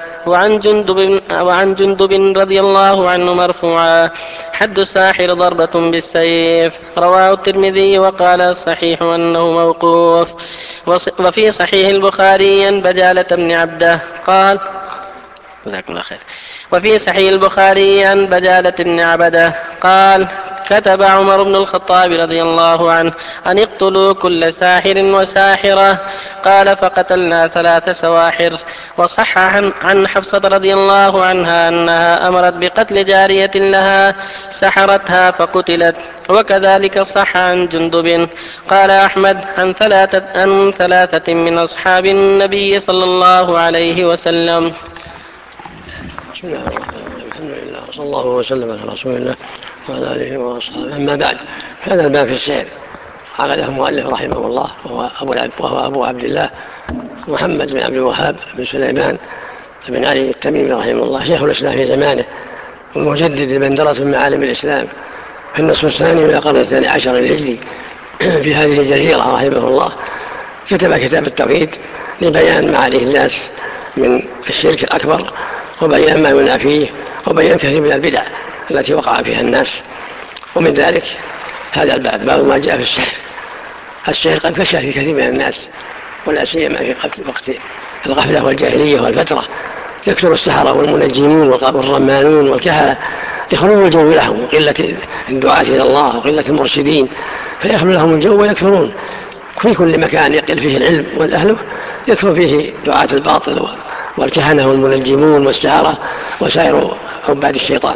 Speaker 6: وعن جندب رضي الله عنه مرفوعا: حد الساحر ضربة بالسيف. رواه الترمذي وقال صحيح أنه موقوف. وفي صحيح البخاري عن بجالة بن عبده قال: جزاكم الله خير. وفي صحيح البخاري عن بجالة بن عبده قال: كتب عمر بن الخطاب رضي الله عنه أن اقتلوا كل ساحر وساحرة. قال: فقتلنا 3 سواحر. وصح عن حفصة رضي الله عنها أنها أمرت بقتل جارية لها سحرتها فقتلت. وكذلك صح عن جندب. قال أحمد: عن 3 من أصحاب النبي صلى الله عليه وسلم.
Speaker 2: بسم الله الرحمن الرحيم. الحمد لله، وصلى الله وسلم على رسول الله وعلى اله واصحابه. اما بعد، هذا الباب في السحر عقده المؤلف رحمه الله، وهو ابو عبد الله محمد بن عبد الوهاب بن سليمان بن علي التميمي رحمه الله، شيخ الاسلام في زمانه، ومجدد من درس من معالم الاسلام في النصف الثاني من القرن 12 الهجري في هذه الجزيره رحمه الله. كتب كتاب التوحيد لبيان معالي الناس من الشرك الاكبر، وبيان ما ينافيه، وبيان كثير من البدع التي وقع فيها الناس. ومن ذلك هذا الباب، باب ما جاء في السحر. السحر قد فشى في كثير من الناس، ولا سيما في وقت الغفلة والجاهلية والفترة، يكثر السحرة والمنجمون والرمانون والكهنة يخلون الجو لهم، وقلة الدعاة إلى الله وقلة المرشدين، فيخلو لهم الجو ويكثرون في كل مكان يقل فيه العلم والأهل، يكثر فيه دعاة الباطل والكهنة والمنجمون والسحرة وسائر عباد الشيطان.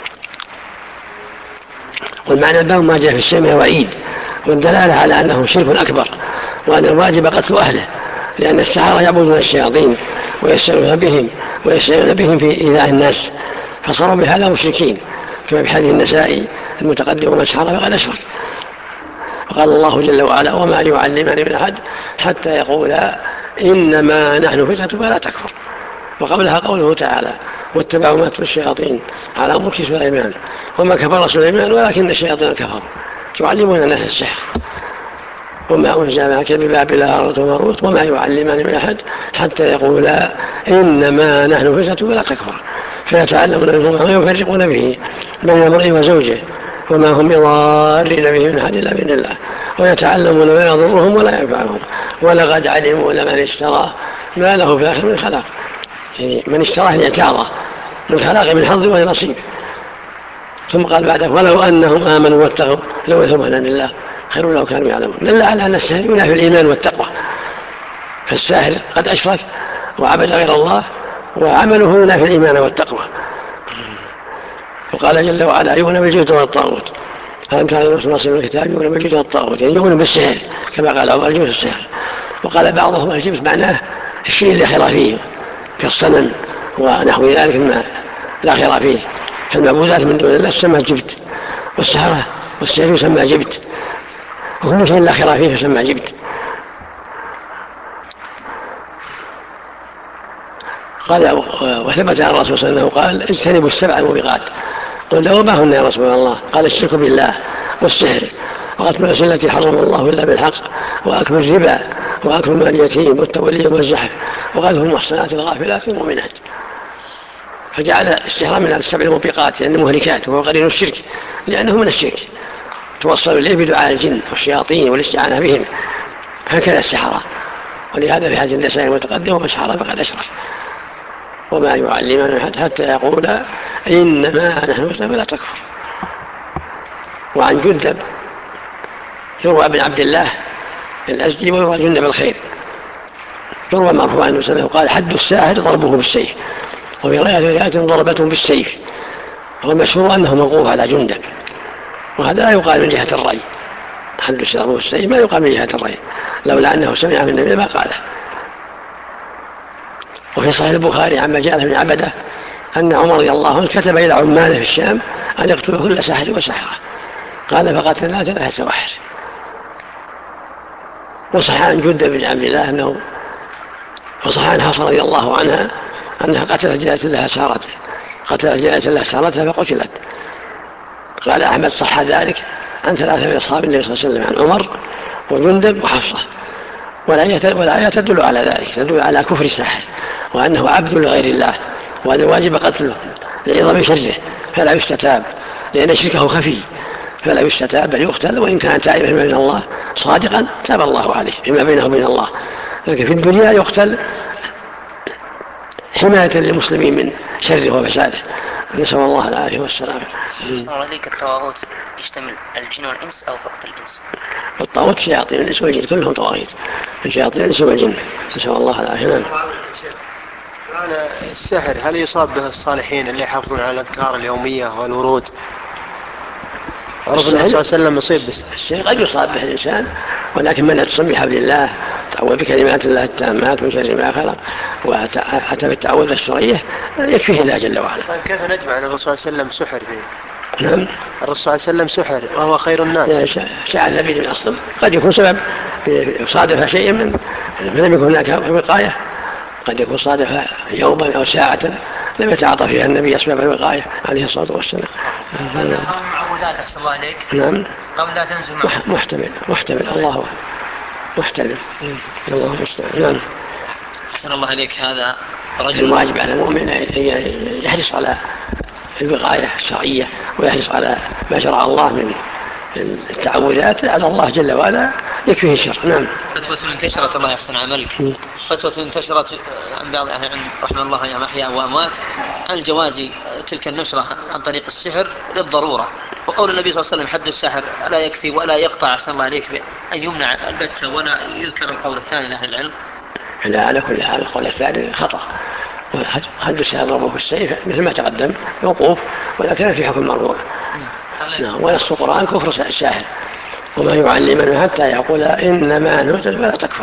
Speaker 2: والمعنى الباب ما جاء في السمع وعيد، والدلالة على أنه شرك أكبر، وأن الواجب قتل أهله، لأن السحرة يعبدون الشياطين ويستعينون بهم في إيذاء الناس، فصاروا بهذا مشركين، كما في حديث النسائي: المتقدم من أسحر فقد أشرك. وقال الله جل وعلا: وما يعلمان من أحد حتى يقولا إنما نحن فتنة فلا تكفر. وقبلها قوله تعالى: واتبعوا ما تتلو الشياطين على ملك سليمان وما كفر سليمان ولكن الشياطين كفروا يعلمون الناس السحر وما أنزل معك ببابل هاروت وماروت وما يعلمان من أحد حتى يقولا إنما نحن فتنة فلا تكفر، فيتعلمون منهما ما يفرقون به بين المرء وزوجه وما هم بضارين به من أحد إلا بإذن الله، ويتعلمون ما يضرهم ولا ينفعهم، ولقد علموا لمن اشتراه ما له في الآخرة من خلاق. يعني من اشتراه ليعتاضه من خلاق من حظ ونصيب. ثم قال بعده: ولو أنهم آمنوا واتقوا لو يثبون عن الله خير لو كانوا يعلمون. دل على أن السحر ينافي الإيمان والتقوى، فالساحر قد أشرك وعبد غير الله وعمله ينافي الإيمان والتقوى. وقال جل وعلا: يؤمنون بالجبت والطاغوت. ألم تر نصر من الكتاب يؤمنون بالجبت والطاغوت، يعني يؤمنون بالسحر كما قال عمر: الجبت السحر. وقال بعضهم: الجبت معناه الشيء اللي خير فيه كالصنم ونحو ذلك مما لا خير فيه، فالمعبودات من دون الله تسمى جبت، والسحرة والسحر يسمى جبت، وكل شيء لا خير فيه يسمى جبت. قال: وثبت عن الرسول صلى الله عليه وسلم قال: اجتنبوا السبع الموبقات. قلنا: وما هن يا رسول الله؟ قال: الشرك بالله، والسحر، وقتل النفس التي حرم الله الا بالحق، واكل الربا، واكل مال اليتيم، والتولي يوم الزحف، وقذف المحصنات الغافلات المؤمنات. فجعل السحر من السبع الموبقات لأنه مهلكات، وهو قرين الشرك لأنه من الشرك. توصل إليه بدعاء الجن والشياطين والاستعانة بهم، هكذا السحرة. ولهذا في حديث النسائي المتقدم ومن سحر فقد أشرك وما يعلمان حتى يقولا إنما نحن مسلمون لا تكفر. وعن جندب يروى بن عبد الله الأزدي ويروى جندب الخير، يروى مرفوعا عنه سنه قال حد الساحر ضربه بالسيف، وفي رواية ضربته بالسيف. والمشهور أنه موقوف على جندب، وهذا لا يقال من جهة الرأي، حد الساحر ضربه بالسيف ما يقال من جهة الرأي، لولا أنه سمع من النبي ما قاله. وفي صحيح البخاري عما جاء بن عبده أن عمر رضي الله عنه كتب إلى عماله في الشام أن يقتلوا كل ساحر وسحرة، قال فقتلنا 3 سواحر. وصح عن جندب بن عبد الله أنه وصح عن حفصة رضي الله عنها أنها قتلت جارية لها سارتها فقتلت. قال أحمد صح ذلك عن 3 من أصحاب النبي صلى الله عليه وسلم، عن عمر وجندب وحفصة. والآية تدل على ذلك، تدل على كفر الساحر وأنه عبد لغير الله، وأن الواجب قتله لعظم شره فلا يستتاب، لأن شركه خفي فلا يستتاب بل يقتل، وإن كان تائبا فيما بين الله صادقا تاب الله عليه فيما بينه وبين الله. لكن في الدنيا يقتل حماية للمسلمين من شره وفساده، نسأل الله العافية والسلامة.
Speaker 11: صار عليك الطواغوت يشتمل الجن والإنس أو فقط الإنس؟
Speaker 2: الطاغوت شياطين الإنس والجن كلهم طواغيت من شياطين الإنس والجن، نسأل الله العافية.
Speaker 4: السحر هل يصاب به الصالحين اللي يحافظون على الأذكار اليومية والورود؟ عرف النبي صلى الله عليه وسلم يصيب
Speaker 2: الشيء قد يصاب به الإنسان، ولكن من اتصم بحبل الله تعوذ بكلمات الله التامات من شر ما خلق وأتى بالتعوذ الشرعية يكفيه الله جل وعلا.
Speaker 4: طيب كيف نجمع أن الرسول صلى الله عليه وسلم سحر فيه؟
Speaker 2: نعم،
Speaker 4: الرسول صلى الله عليه وسلم سحر وهو خير الناس.
Speaker 2: شاع النبي من أصله قد يكون سبب صادف شيء من لم يكن هناك وقاية، قد يكون صادف يوما أو ساعة لم يتعاطى فيها النبي أسباب الوقاية عليه الصلاة والسلام.
Speaker 11: معوذات أحسن الله عليك
Speaker 2: نعم
Speaker 11: قبل لا تنزل معه
Speaker 2: محتمل الله محتمل الله المستعان. نعم.
Speaker 11: أحسن الله عليك. هذا رجل
Speaker 2: الواجب على المؤمن أن يحرص على الوقاية الشرعية ويحرص على ما شرع الله من التعوذات على الله جل وعلا يكفيه الشر. نعم.
Speaker 11: فتوى انتشرت الله يحسن عملك، فتوى انتشرت عن بعض أهل العلم رحمه الله عن أحياء وأموات عن جواز تلك النشرة عن طريق السحر للضرورة، وقول النبي صلى الله عليه وسلم حد السحر لا يكفي ولا يقطع أحسن الله عليك بأن يمنع البتة، ولا يذكر القول الثاني لأهل العلم.
Speaker 2: لا، على كل حال القول الثاني خطأ، حد السحر ضربه بالسيف مثل ما تقدم موقوف، ولكن في حكم مرفوع. ونص القرآن كفر الساحر وما يعلمن حتى يقول إنما نزل ولا تكفر.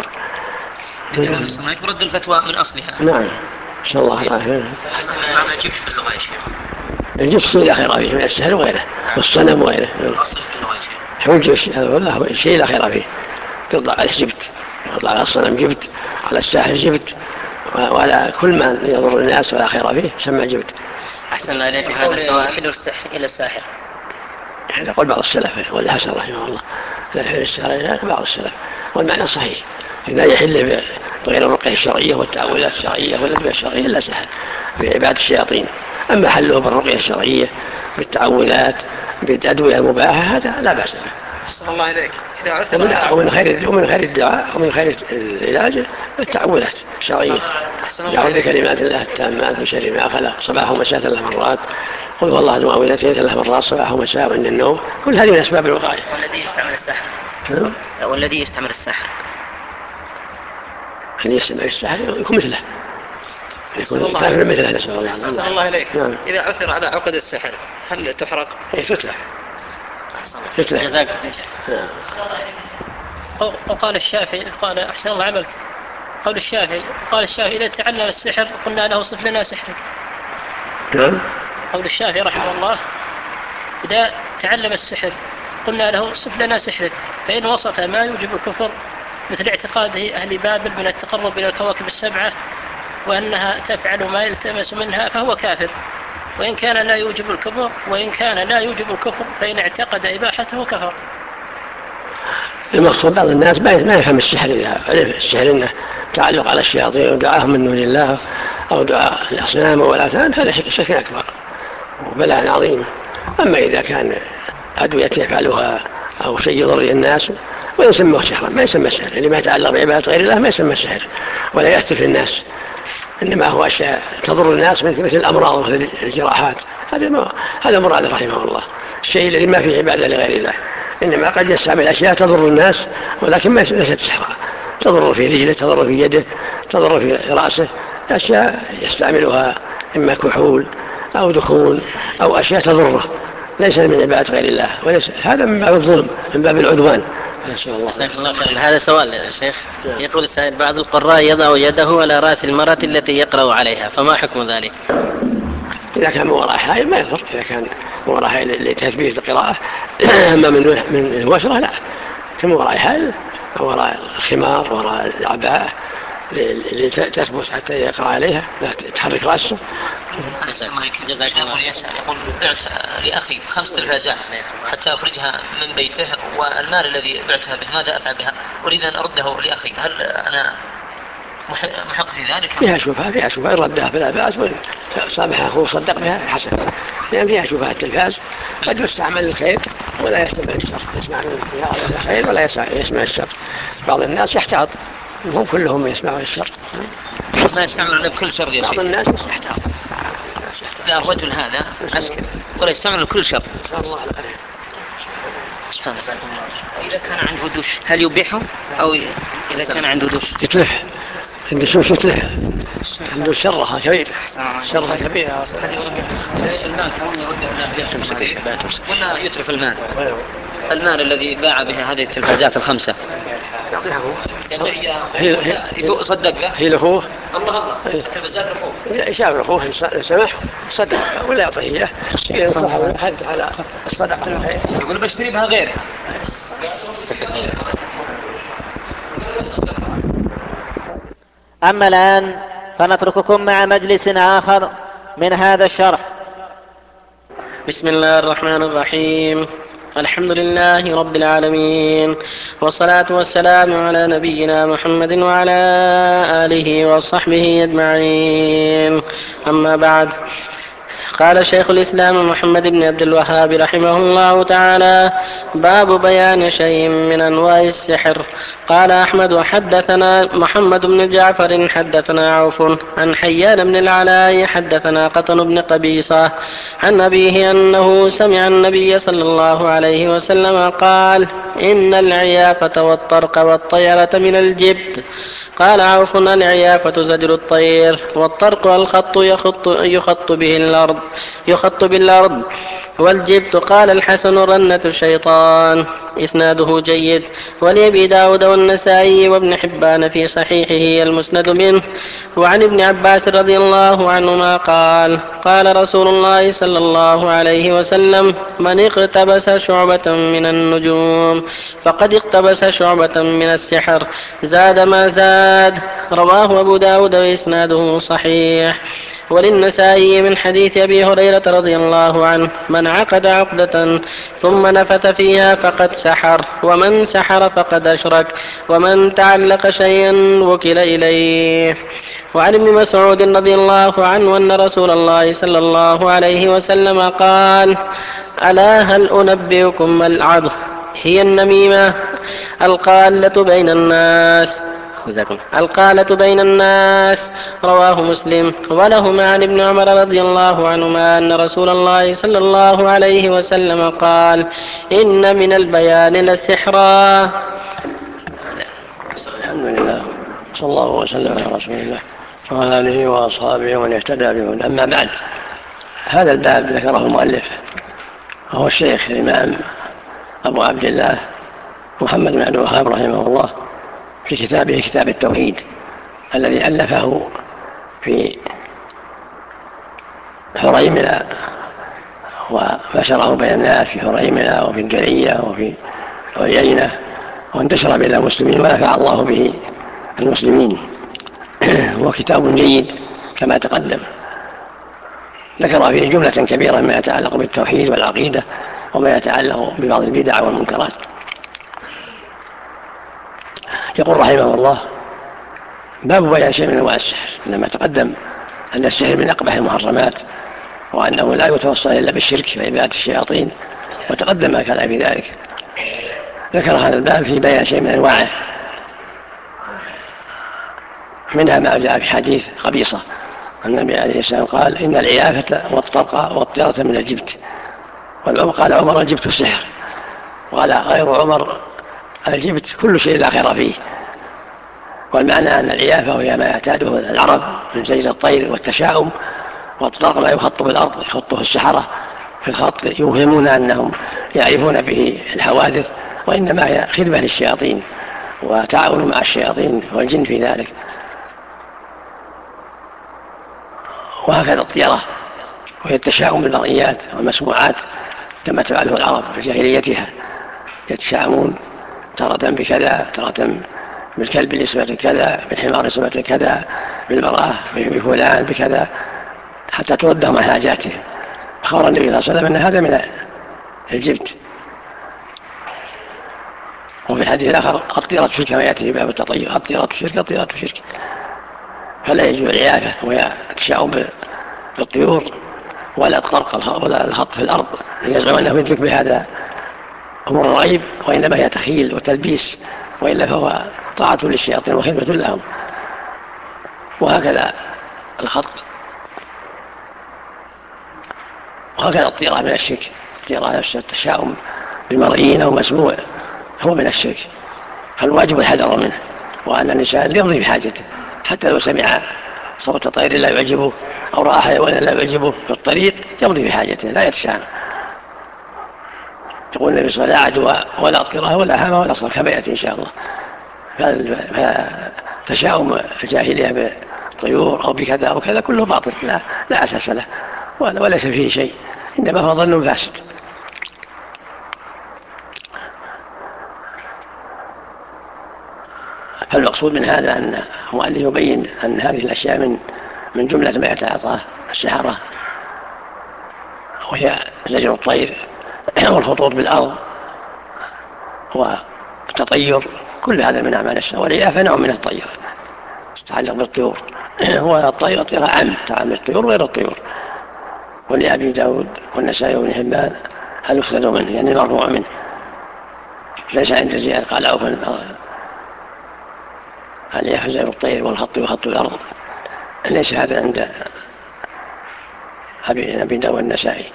Speaker 11: رد الفتوى من أصلها.
Speaker 2: نعم، نسأل الله العافية.
Speaker 11: معنى جبت في اللغة يا شيخ؟
Speaker 2: الجبت لا خير فيه من السحر وغيره والصنم وغيره.
Speaker 11: الأصل في اللغة يا شيخ؟
Speaker 2: هو الجبت هو الشيء لا خير فيه، يطلع على الجبت، يطلع على الصنم جبت، على الساحر جبت، وعلى كل ما يضر الناس ولا خير فيه سمى جبت.
Speaker 11: أحسن الله عليك. هذا سواء حلو إلى الساحر
Speaker 2: يقول بعض السلف والحسن رحمه الله لا يحل السحر إلا بعض السلف، والمعنى صحيح، لا يحل بغير الرقية الشرعية والتعويذات الشرعية والأدوية الشرعية إلا سحر بعبادة الشياطين. أما حله بالرقية الشرعية بالتعويذات بالأدوية المباحة هذا لا بأس به.
Speaker 11: أحسن الله عليك.
Speaker 2: ومن خير الدعاء ومن خير العلاج التعوذات الشرعية، يعوذ بكلمات الله التامات من شر ما خلق صباح ومساء 3 مرات، قل هو الله معوذتين 3 مرات صباح ومساء عند النوم، كل هذه من أسباب الوقاية.
Speaker 11: والذي يستعمل السحر والذي يستعمل السحر
Speaker 2: أن يستعمل السحر يكون مثله، يكون كافر مثله. نسأل الله.
Speaker 11: أحسن الله عليك.
Speaker 2: نعم.
Speaker 11: إذا عثر على عقد السحر هل تحرق؟
Speaker 2: تتلى.
Speaker 11: جزاك الله. وقال الشافعي قال أحسن الله عملك، قال الشافعي إذا تعلم السحر قلنا له صف لنا سحرك.
Speaker 2: نعم.
Speaker 11: قول الشافعي رحمه الله إذا تعلم السحر قلنا له صف لنا سحرك، فإن وصف ما يوجب الكفر مثل اعتقاده أهل بابل من التقرب إلى الكواكب السبعة وأنها تفعل ما يلتمس منها فهو كافر، وإن كان لا يوجب الكفر فإن اعتقد إباحته كفر.
Speaker 2: المقصود بعض الناس ما يفهم السحر، إذا عرف السحر إنه تعلق على الشياطين ودعاهم من دون الله أو دعاء الأصنام والأوثان، هذا شرك أكبر وبلاء عظيم. أما إذا كان أدوية يفعلها أو شيء يضر الناس ويسمى سحرا، ما يسمى سحر. اللي ما يتعلق بعبادة غير الله ما يسمى سحر ولا يحدث الناس، إنما هو أشياء تضر الناس مثل الأمراض ومثل الجراحات. هذا مراد رحمه الله، الشيء الذي ما فيه عبادة لغير الله. إنما قد يستعمل أشياء تضر الناس ولكن ليست سحرا، تضر في رجله، تضر في يده، تضر في رأسه، أشياء يستعملها إما كحول أو دخون أو أشياء تضره، ليس من عبادة غير الله، وليس هذا من باب الظلم، من باب العدوان.
Speaker 6: هذا سؤال يا شيخ. يقول السائل: بعض القراء يضع يده على رأس المرأة التي يقرأ عليها، فما حكم ذلك؟
Speaker 2: إذا كان من وراء حائل ما يضر، إذا كان من وراء حائل لتثبيت القراءة. أما من الوشرة لا، كمن وراء حائل أو وراء الخمار وراء العباءة لتثبت حتى يقرأ عليها، لا تحرك رأسه.
Speaker 10: يقول: بعت لأخي 5 تلفازات حتى أخرجها من بيته، والمال الذي بعتها به ماذا أفعل بها؟ أريد أن أرده لأخي، هل أنا محق في ذلك؟
Speaker 2: فيها شبهة، إن ردها فلا بأس، وإن سامحه وصدق بها حسن، لأن فيها شبهة. التلفاز قد يستعمل الخير ولا يستمع الشر، يسمع الخير ولا يسمع الشر. بعض الناس يحتاط، هم كلهم يسمعون الشر،
Speaker 10: ما يستعملون كل شر يا شيخ.
Speaker 2: بعض الناس يحتاط.
Speaker 10: لا، الرجل هذا عسكري ولا يستعمل كل شر. سبحان الله. إذا كان عنده دش هل يبيحه؟ أو إذا كان عنده دش
Speaker 2: يتلف، الدشوش يتلف، عنده شرها كبير، شرها كبير.
Speaker 10: ولا يتلف المال الذي باع بها هذه التلفازات ال5 صدق له،
Speaker 2: هي لأخوه،
Speaker 10: الله التلفازات لأخوه،
Speaker 2: يشاور أخوه إن سمح صدق ولا يعطيه إياه، ينصح ويحث على الصدقة.
Speaker 10: يقول بشتري بها غيره.
Speaker 1: أما الآن فنترككم مع مجلس آخر من هذا الشرح.
Speaker 6: بسم الله الرحمن الرحيم. الحمد لله رب العالمين، والصلاة والسلام على نبينا محمد وعلى آله وصحبه أجمعين. أما بعد، قال شيخ الإسلام محمد بن عبد الوهاب رحمه الله تعالى: باب بيان شيء من أنواع السحر. قال أحمد: حدثنا محمد بن جعفر حدثنا عوف عن حيان بن العلاء حدثنا قطن بن قبيصة عن أبيه أنه سمع النبي صلى الله عليه وسلم قال: إن العيافة والطرق والطيرة من الجبت. قال عوف: العيافة زجر الطير، والطرق الخط يخط بالأرض، والجبت قال الحسن رنة الشيطان. إسناده جيد. ولأبي داود والنسائي وابن حبان في صحيحه المسند منه. وعن ابن عباس رضي الله عنهما قال: قال رسول الله صلى الله عليه وسلم: من اقتبس شعبة من النجوم فقد اقتبس شعبة من السحر، زاد ما زاد. رواه أبو داود وإسناده صحيح. وللنسائي من حديث أبي هريرة رضي الله عنه: من عقد عقدة ثم نفث فيها فقد سحر، ومن سحر فقد أشرك، ومن تعلق شيئا وكل إليه. وعن ابن مسعود رضي الله عنه أن رسول الله صلى الله عليه وسلم قال: ألا هل أنبئكم ما العض؟ هي النميمة القالة بين الناس. رواه مسلم. ولهما عن ابن عمر رضي الله عنهما أن رسول الله صلى الله عليه وسلم قال: إن من البيان لسحرا.
Speaker 2: الحمد لله، صلى الله وسلم على رسول الله وعلى آله وأصحابه ومن اهتدى بهداه. أما بعد، هذا الباب ذكره المؤلف وهو الشيخ الإمام أبو عبد الله محمد بن عبد الوهاب رحمه الله في كتابه كتاب التوحيد الذي ألفه في حريملة ونشره بين الناس في حريملة وفي الجرية وفي عيينة، وانتشر بين المسلمين ونفع الله به المسلمين. هو كتاب جيد كما تقدم، ذكر فيه جملة كبيرة ما يتعلق بالتوحيد والعقيدة وما يتعلق ببعض البدع والمنكرات. يقول رحمه الله: باب بيان شيء من انواع السحر. لما تقدم ان السحر من اقبح المحرمات، وانه لا يتوصل الا بالشرك وعباده الشياطين، وتقدم ما كان في ذلك. ذكر هذا الباب في بيان شيء من أنواعه، منها ما جاء في حديث قبيصة النبي عليه السلام قال إن العيافة والطرق والطيرة من الجبت، قال عمر الجبت السحر، وقال غير عمر الجبت كل شيء لا خير فيه. والمعنى أن العيافة وهي ما يعتاده العرب من زيز الطير والتشاؤم، والطرق ما يخط بالأرض يخطه السحرة في الخط يوهمون أنهم يعرفون به الحوادث، وإنما هي خدمة للشياطين وتعاون مع الشياطين والجن في ذلك. وهكذا الطيرة وهي التشاؤم بالمرئيات والمسموعات كما تفعله العرب في جاهليتها، يتشاءمون تارة بكذا، تارة بالكلب نسبة كذا، بالحمار نسبة كذا، بالمرأة بفلان بكذا، حتى تردهم عن حاجاتهم. أخبر النبي صلى الله عليه وسلم أن هذا من الجبت. وفي الحديث الآخر الطيرة شرك، كما يأتي في باب التطير الطيرة شرك الطيرة شرك. فلا يجوز العيافة وهي التشاؤم بالطيور، ولا الطرق ولا الخط في الأرض يزعم أنه يدرك بهذا أمور الغيب، وإنما هي تخيل وتلبيس، وإلا فهو طاعة للشياطين وخدمة لهم. وهكذا الخط، وهكذا الطيرة من الشرك. الطيرة نفس التشاؤم بمرئي أو مسموع هو من الشرك، فالواجب الحذر منه، وأن الإنسان يمضي بحاجته حتى لو سمع صوت طير لا يعجبه أو رأى حيوانا لا يعجبه في الطريق يمضي بحاجته لا يتشاءم. يقول النبي صلى الله عليه وسلم لا عدوى ولا اضطراه ولا هامة ولا صرف، كما يأتي إن شاء الله. فتشاؤم الجاهلية بالطيور أو بكذا أو كذا كله باطل، لا أساس له وليس فيه شيء، إنما هو ظن فاسد. فالمقصود من هذا أن المؤلف يبين أن هذه الأشياء من جملة ما يتعاطاه السحرة، وهي زجر الطير والخطوط بالأرض والتطير، كل هذا من أعمال السحرة. والعيافة نوع من الطير تتعلق بالطيور، والطير عام تعامل الطيور غير الطيور. ولأبي داود والنسائي وابن حبان هل يفسد منه، يعني مرفوع منه، ليس عند زياد قال أوفى هل يحزن الطير والخط وخط الأرض، ليس هذا عند أبي داود والنسائي.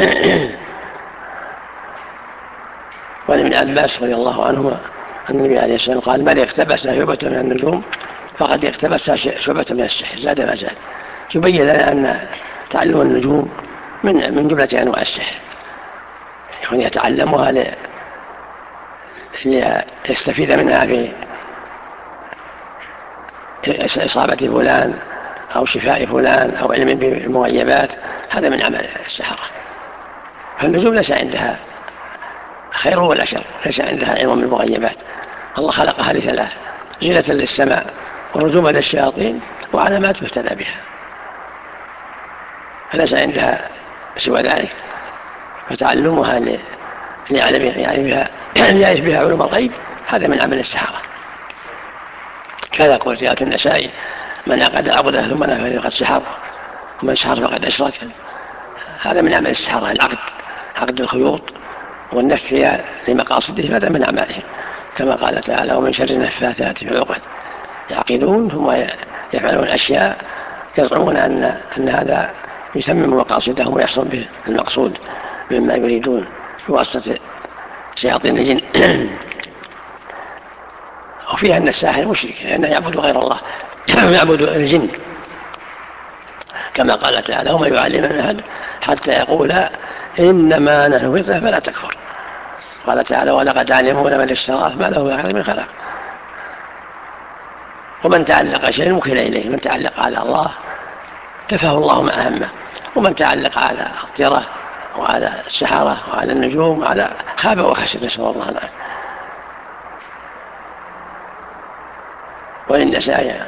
Speaker 2: وعن ابن عباس رضي الله عنهما أن النبي عليه السلام قال من اقتبس شعبة من النجوم فقد اقتبس شعبة من السحر، زاد ما زاد. يبين لنا أن تعلم النجوم من جملة أنواع السحر، يعني يتعلمها ليستفيد منها في إصابة فلان أو شفاء فلان أو علم بالمغيبات، هذا من عمل السحرة. فالنجوم ليس عندها خير ولا شر، ليس عندها علم بالمغيبات. الله خلقها لثلاث: زينة للسماء ورجوما للشياطين وعلامات يهتدى بها، فليس عندها سوى ذلك. فتعلمها ليعرف بها علوم الغيب هذا من عمل السحرة. كذا قول في آية النساء من عقد عقده ثم نفذ فقد سحر ومن سحر فقد أشرك، هذا من عمل السحرة. العقد، عقد الخيوط والنفث فيها لمقاصده، هذا من أعمالهم، كما قال تعالى ومن شر النفاثات في العقد يعقدون ثم يفعلون أشياء يزعمون أن هذا يتمم مقاصدهم ويحصل به المقصود مما يريدون بواسطة شياطين الجن. وفيها أن الساحر مشرك لأنه يعبد غير الله، يعبد الجن، كما قال تعالى وما يعلم من أحد حتى يقولا إنما نحن فتنة فلا تكفر. قال تعالى ولقد علموا لمن اشتراه ما له بالآخرة من خلاق. ومن تعلق شيء وكل إليه، من تعلق على الله كفاه الله ما أهمه، ومن تعلق على الطيرة وعلى السحرة وعلى النجوم وعلى خاب وخسر، نسأل الله العافية. وللنساء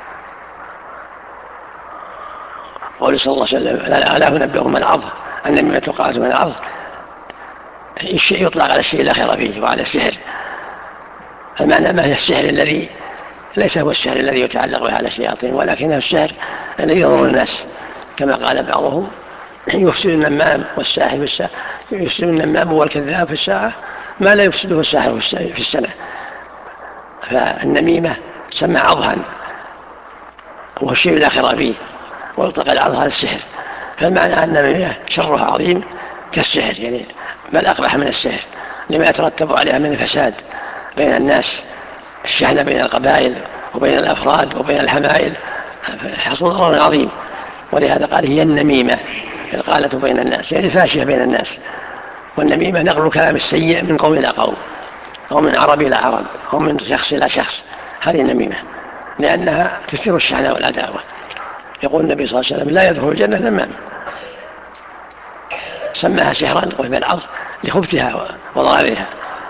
Speaker 2: قول صلى الله عليه وسلم لا أنبئكم العظ أن مما تقاس من العظ، الشيء يطلق على الشيء لا خير فيه وعلى السحر. المعنى ما هي السحر الذي ليس هو السحر الذي يتعلق به على الشياطين، ولكنه السحر الذي يضر الناس، كما قال بعضهم يفسد النمام والساحر في الساعة، يفسد النمام والكذاب في الساعة ما لا يفسده الساحر في السنة. فالنميمة تسمى عضها، والشيء لا خير فيه، ويطلق العض على السحر. فالمعنى أن النميمة شرها عظيم كالسحر، يعني بل أقبح من السحر لما يترتب عليها من الفساد بين الناس، الشحنة بين القبائل وبين الأفراد وبين الحمائل، حصول ضرر عظيم. ولهذا قال هي النميمة القالة بين الناس، يعني الفاشية بين الناس. والنميمة نقل الكلام السيء من قوم إلى قوم، أو من عرب إلى عرب، أو من شخص إلى شخص. هذه النميمة لأنها تثير الشحنة والعداوة. يقول النبي صلى الله عليه وسلم لا يدخل الجنة نمام، سماها سحرا وهي العض لخبثها وضررها.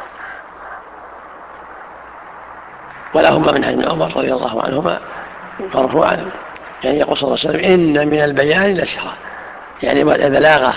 Speaker 2: ولهما من ابن عمر رضي الله عنهما مرفوعا، يعني يقول صلى الله عليه وسلم إن من البيان لسحرا، يعني البلاغة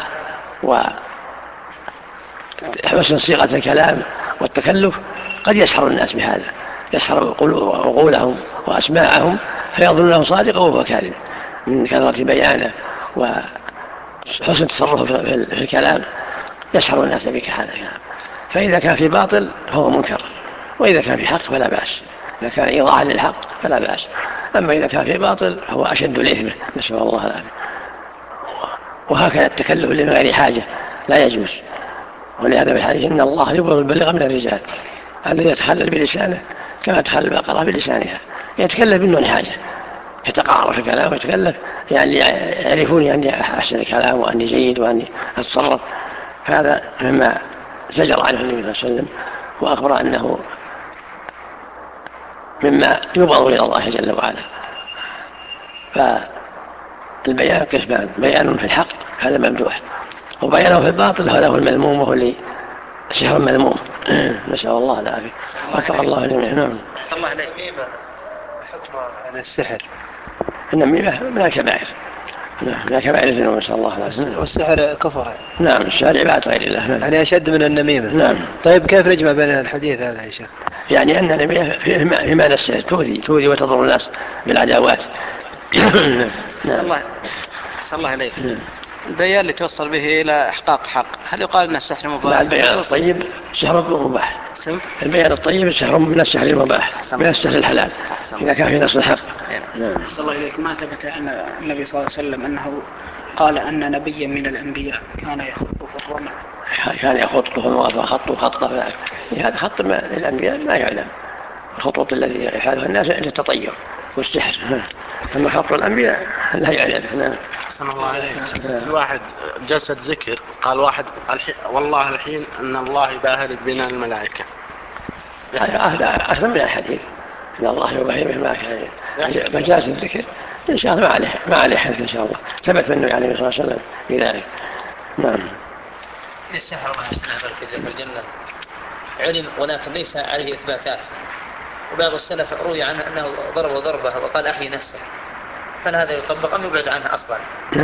Speaker 2: وحسن صيغة الكلام والتكلف قد يسحر الناس بهذا، يسحر عقولهم وأسماعهم فيظنونه صادق وهو كاذب من كثرة بيانه وحسن تصرفه في الكلام، يسحر الناس بك هذا الكلام. فإذا كان في باطل فهو منكر، وإذا كان في حق فلا بأس، إذا كان إيضاحا للحق فلا بأس. أما إذا كان في باطل فهو أشد الإثم، نسأل الله العافية. وهكذا التكلف لغير حاجة لا يجوز. ولهذا في الحديث إن الله يبغض البليغ من الرجال الذي يتخلل بلسانه كما تخلل البقرة بلسانها، يتكلم بدون حاجة، يتقعر في الكلام ويتكلف، يعني يعرفوني أني أحسن الكلام وأني جيد وأني أتصرف. فهذا مما زجر عنه النبي صلى الله عليه وسلم، وأخبر أنه مما يبغض إلى الله جل وعلا. فالبيان قسمان، بيان في الحق هذا ممدوح، وبيانه في الباطل هذا هو المذموم، وهو سحر مذموم. نسأل الله العافية. وفق الله جميعا. نعم.
Speaker 12: الله النميمة حكم على السحر.
Speaker 2: النميمة من الكبائر، من كبائر الذنوب، نسأل الله العافية.
Speaker 12: والسحر كفر.
Speaker 2: نعم، السحر عبادة غير الله. نعم.
Speaker 12: يعني أشد من النميمة.
Speaker 2: نعم.
Speaker 12: طيب كيف نجمع بين الحديث هذا يا شيخ؟
Speaker 2: يعني أن النميمة في معنى السحر تؤذي وتضر الناس بالعداوات.
Speaker 3: نعم. الله عليك. البيان اللي توصل به إلى إحقاق حق، هل يقال أن السحر مباح؟
Speaker 2: لا، البيان الطيب سحر مباح. البيان الطيب سحر من السحر المباح، من السحر الحلال إذا كان في نص الحق.
Speaker 3: نعم. صلى الله عليك. ما ثبت أن النبي صلى الله عليه وسلم أنه قال أن نبيا من الأنبياء كان يخط في الرمل،
Speaker 2: كان يخط وخط خطه، هذا خط الأنبياء ما يعلم. الخطوط الذي يفعلها الناس عند التطير والسحر، أما خط الأنبياء لا يعلم. نعم.
Speaker 5: أحسن الله عليك. الواحد جلسة ذكر قال واحد والله الحين أن الله يباهل بنا الملائكة،
Speaker 2: هذا أخذ من الحديث إن الله يباهل بنا الملائكة. مجالس الذكر إن شاء الله ما عليه حدث إن شاء الله، ثبت منه عليه الصلاة والسلام بذلك. نعم.
Speaker 10: إذا السحر مع السنة في الجنة علم ولكن ليس عليه إثباتات، وبعض السلف روي عنه أنه ضرب ضربه وقال أحيي نفسه، فهذا يطبق أم يبعد عنها أصلا؟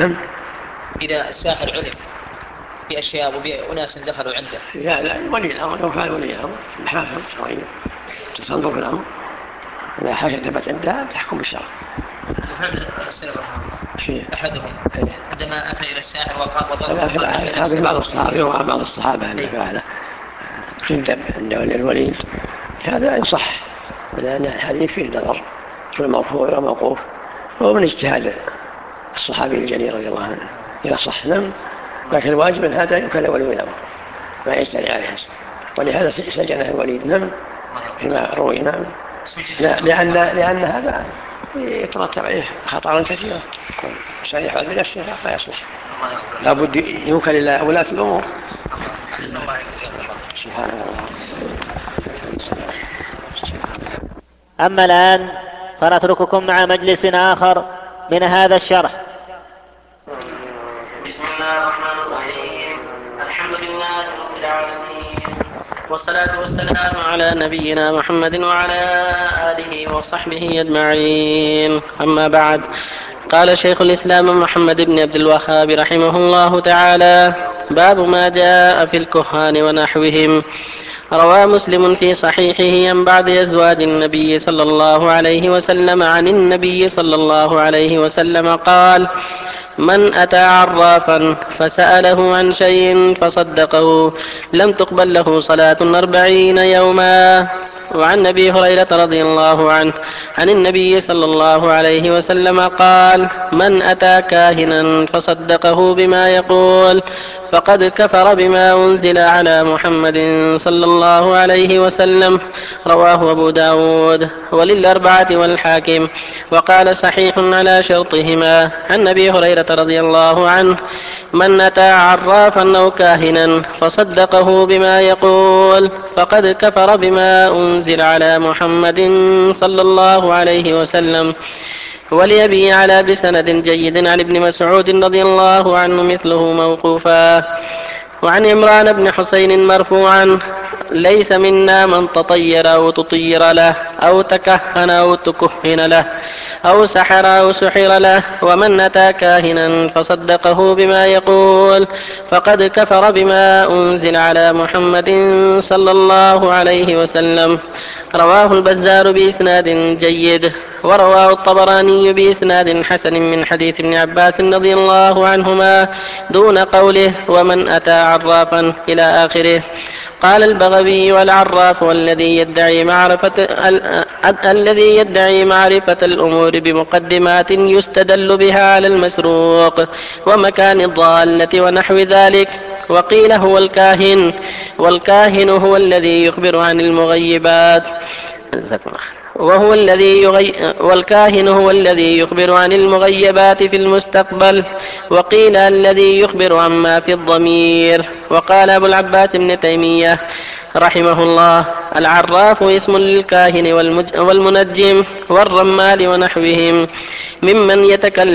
Speaker 10: إذا الساحر علم بأشياء وبأناس دخلوا عنده.
Speaker 2: لا ولي الأمر لو كان ولي الأمر محافظ شرعي تصنف الأمر، إذا حاجة ثبت عندها تحكم بالشرع.
Speaker 10: وفعل السلف أحدهم عندما أتى إلى الساحر وضرب
Speaker 2: هذا بعض الصحابة وبعض الصحابة اللي فعله جدا عند الوليد، هذا إن صح، لأن الحديث فيه نظر في المرفوع والموقوف، وهو من اجتهاد الصحابي الجليل رضي الله عنه إذا صح. نعم. لكن الواجب من هذا يكون ولي الأمر ما يجتري عليه، ولهذا سجنه الوليد. نعم. فيما روي. نعم. لأن هذا يترتب عليه خطر كثيرة، الإنسان يفعل بنفسه لا يصلح، لابد يوكل إلى ولاة الأمور. سبحان الله.
Speaker 1: أما الآن فنترككم مع مجلس آخر من هذا الشرح.
Speaker 6: بسم الله الرحمن الرحيم. الحمد لله رب العالمين، والصلاة والسلام على نبينا محمد وعلى آله وصحبه أجمعين. أما بعد، قال شيخ الإسلام محمد بن عبد الوهاب رحمه الله تعالى: باب ما جاء في الكهان ونحوهم. روى مسلم في صحيحه عن بعض أزواج النبي صلى الله عليه وسلم عن النبي صلى الله عليه وسلم قال: من أتى عرافا فسأله عن شيء فصدقه لم تقبل له صلاة 40 يوما. وعن أبي هريرة رضي الله عنه عن النبي صلى الله عليه وسلم قال: من أتى كاهنا فصدقه بما يقول فقد كفر بما أنزل على محمد صلى الله عليه وسلم. رواه أبو داود وللأربعة والحاكم وقال صحيح على شرطهما. عن أبي هريرة رضي الله عنه: من أتى عرافا أو كاهنا فصدقه بما يقول فقد كفر بما أنزل على محمد صلى الله عليه وسلم. ولأبي يعلى بسند جيد عن ابن مسعود رضي الله عنه مثله موقوفا. وعن عمران بن حسين مرفوعا: ليس منا من تطير أو تطير له أو تكهن أو تكهن له أو سحر أو سحر له. ومن أتى كاهنا فصدقه بما يقول فقد كفر بما أنزل على محمد صلى الله عليه وسلم. رواه البزار بإسناد جيد، ورواه الطبراني بإسناد حسن من حديث ابن عباس رضي الله عنهما دون قوله: ومن أتى عرافا إلى آخره. قال البغوي: والعراف الذي يدعي معرفة الأمور بمقدمات يستدل بها على المسروق ومكان الضالة ونحو ذلك. وقيل هو الكاهن، والكاهن هو الذي يخبر عن المغيبات والكاهن هو الذي يخبر عن المغيبات في المستقبل. وقيل الذي يخبر عما في الضمير. وقال أبو العباس ابن تيمية رحمه الله: العراف اسم للكاهن والمنجم والرمال ونحوهم ممن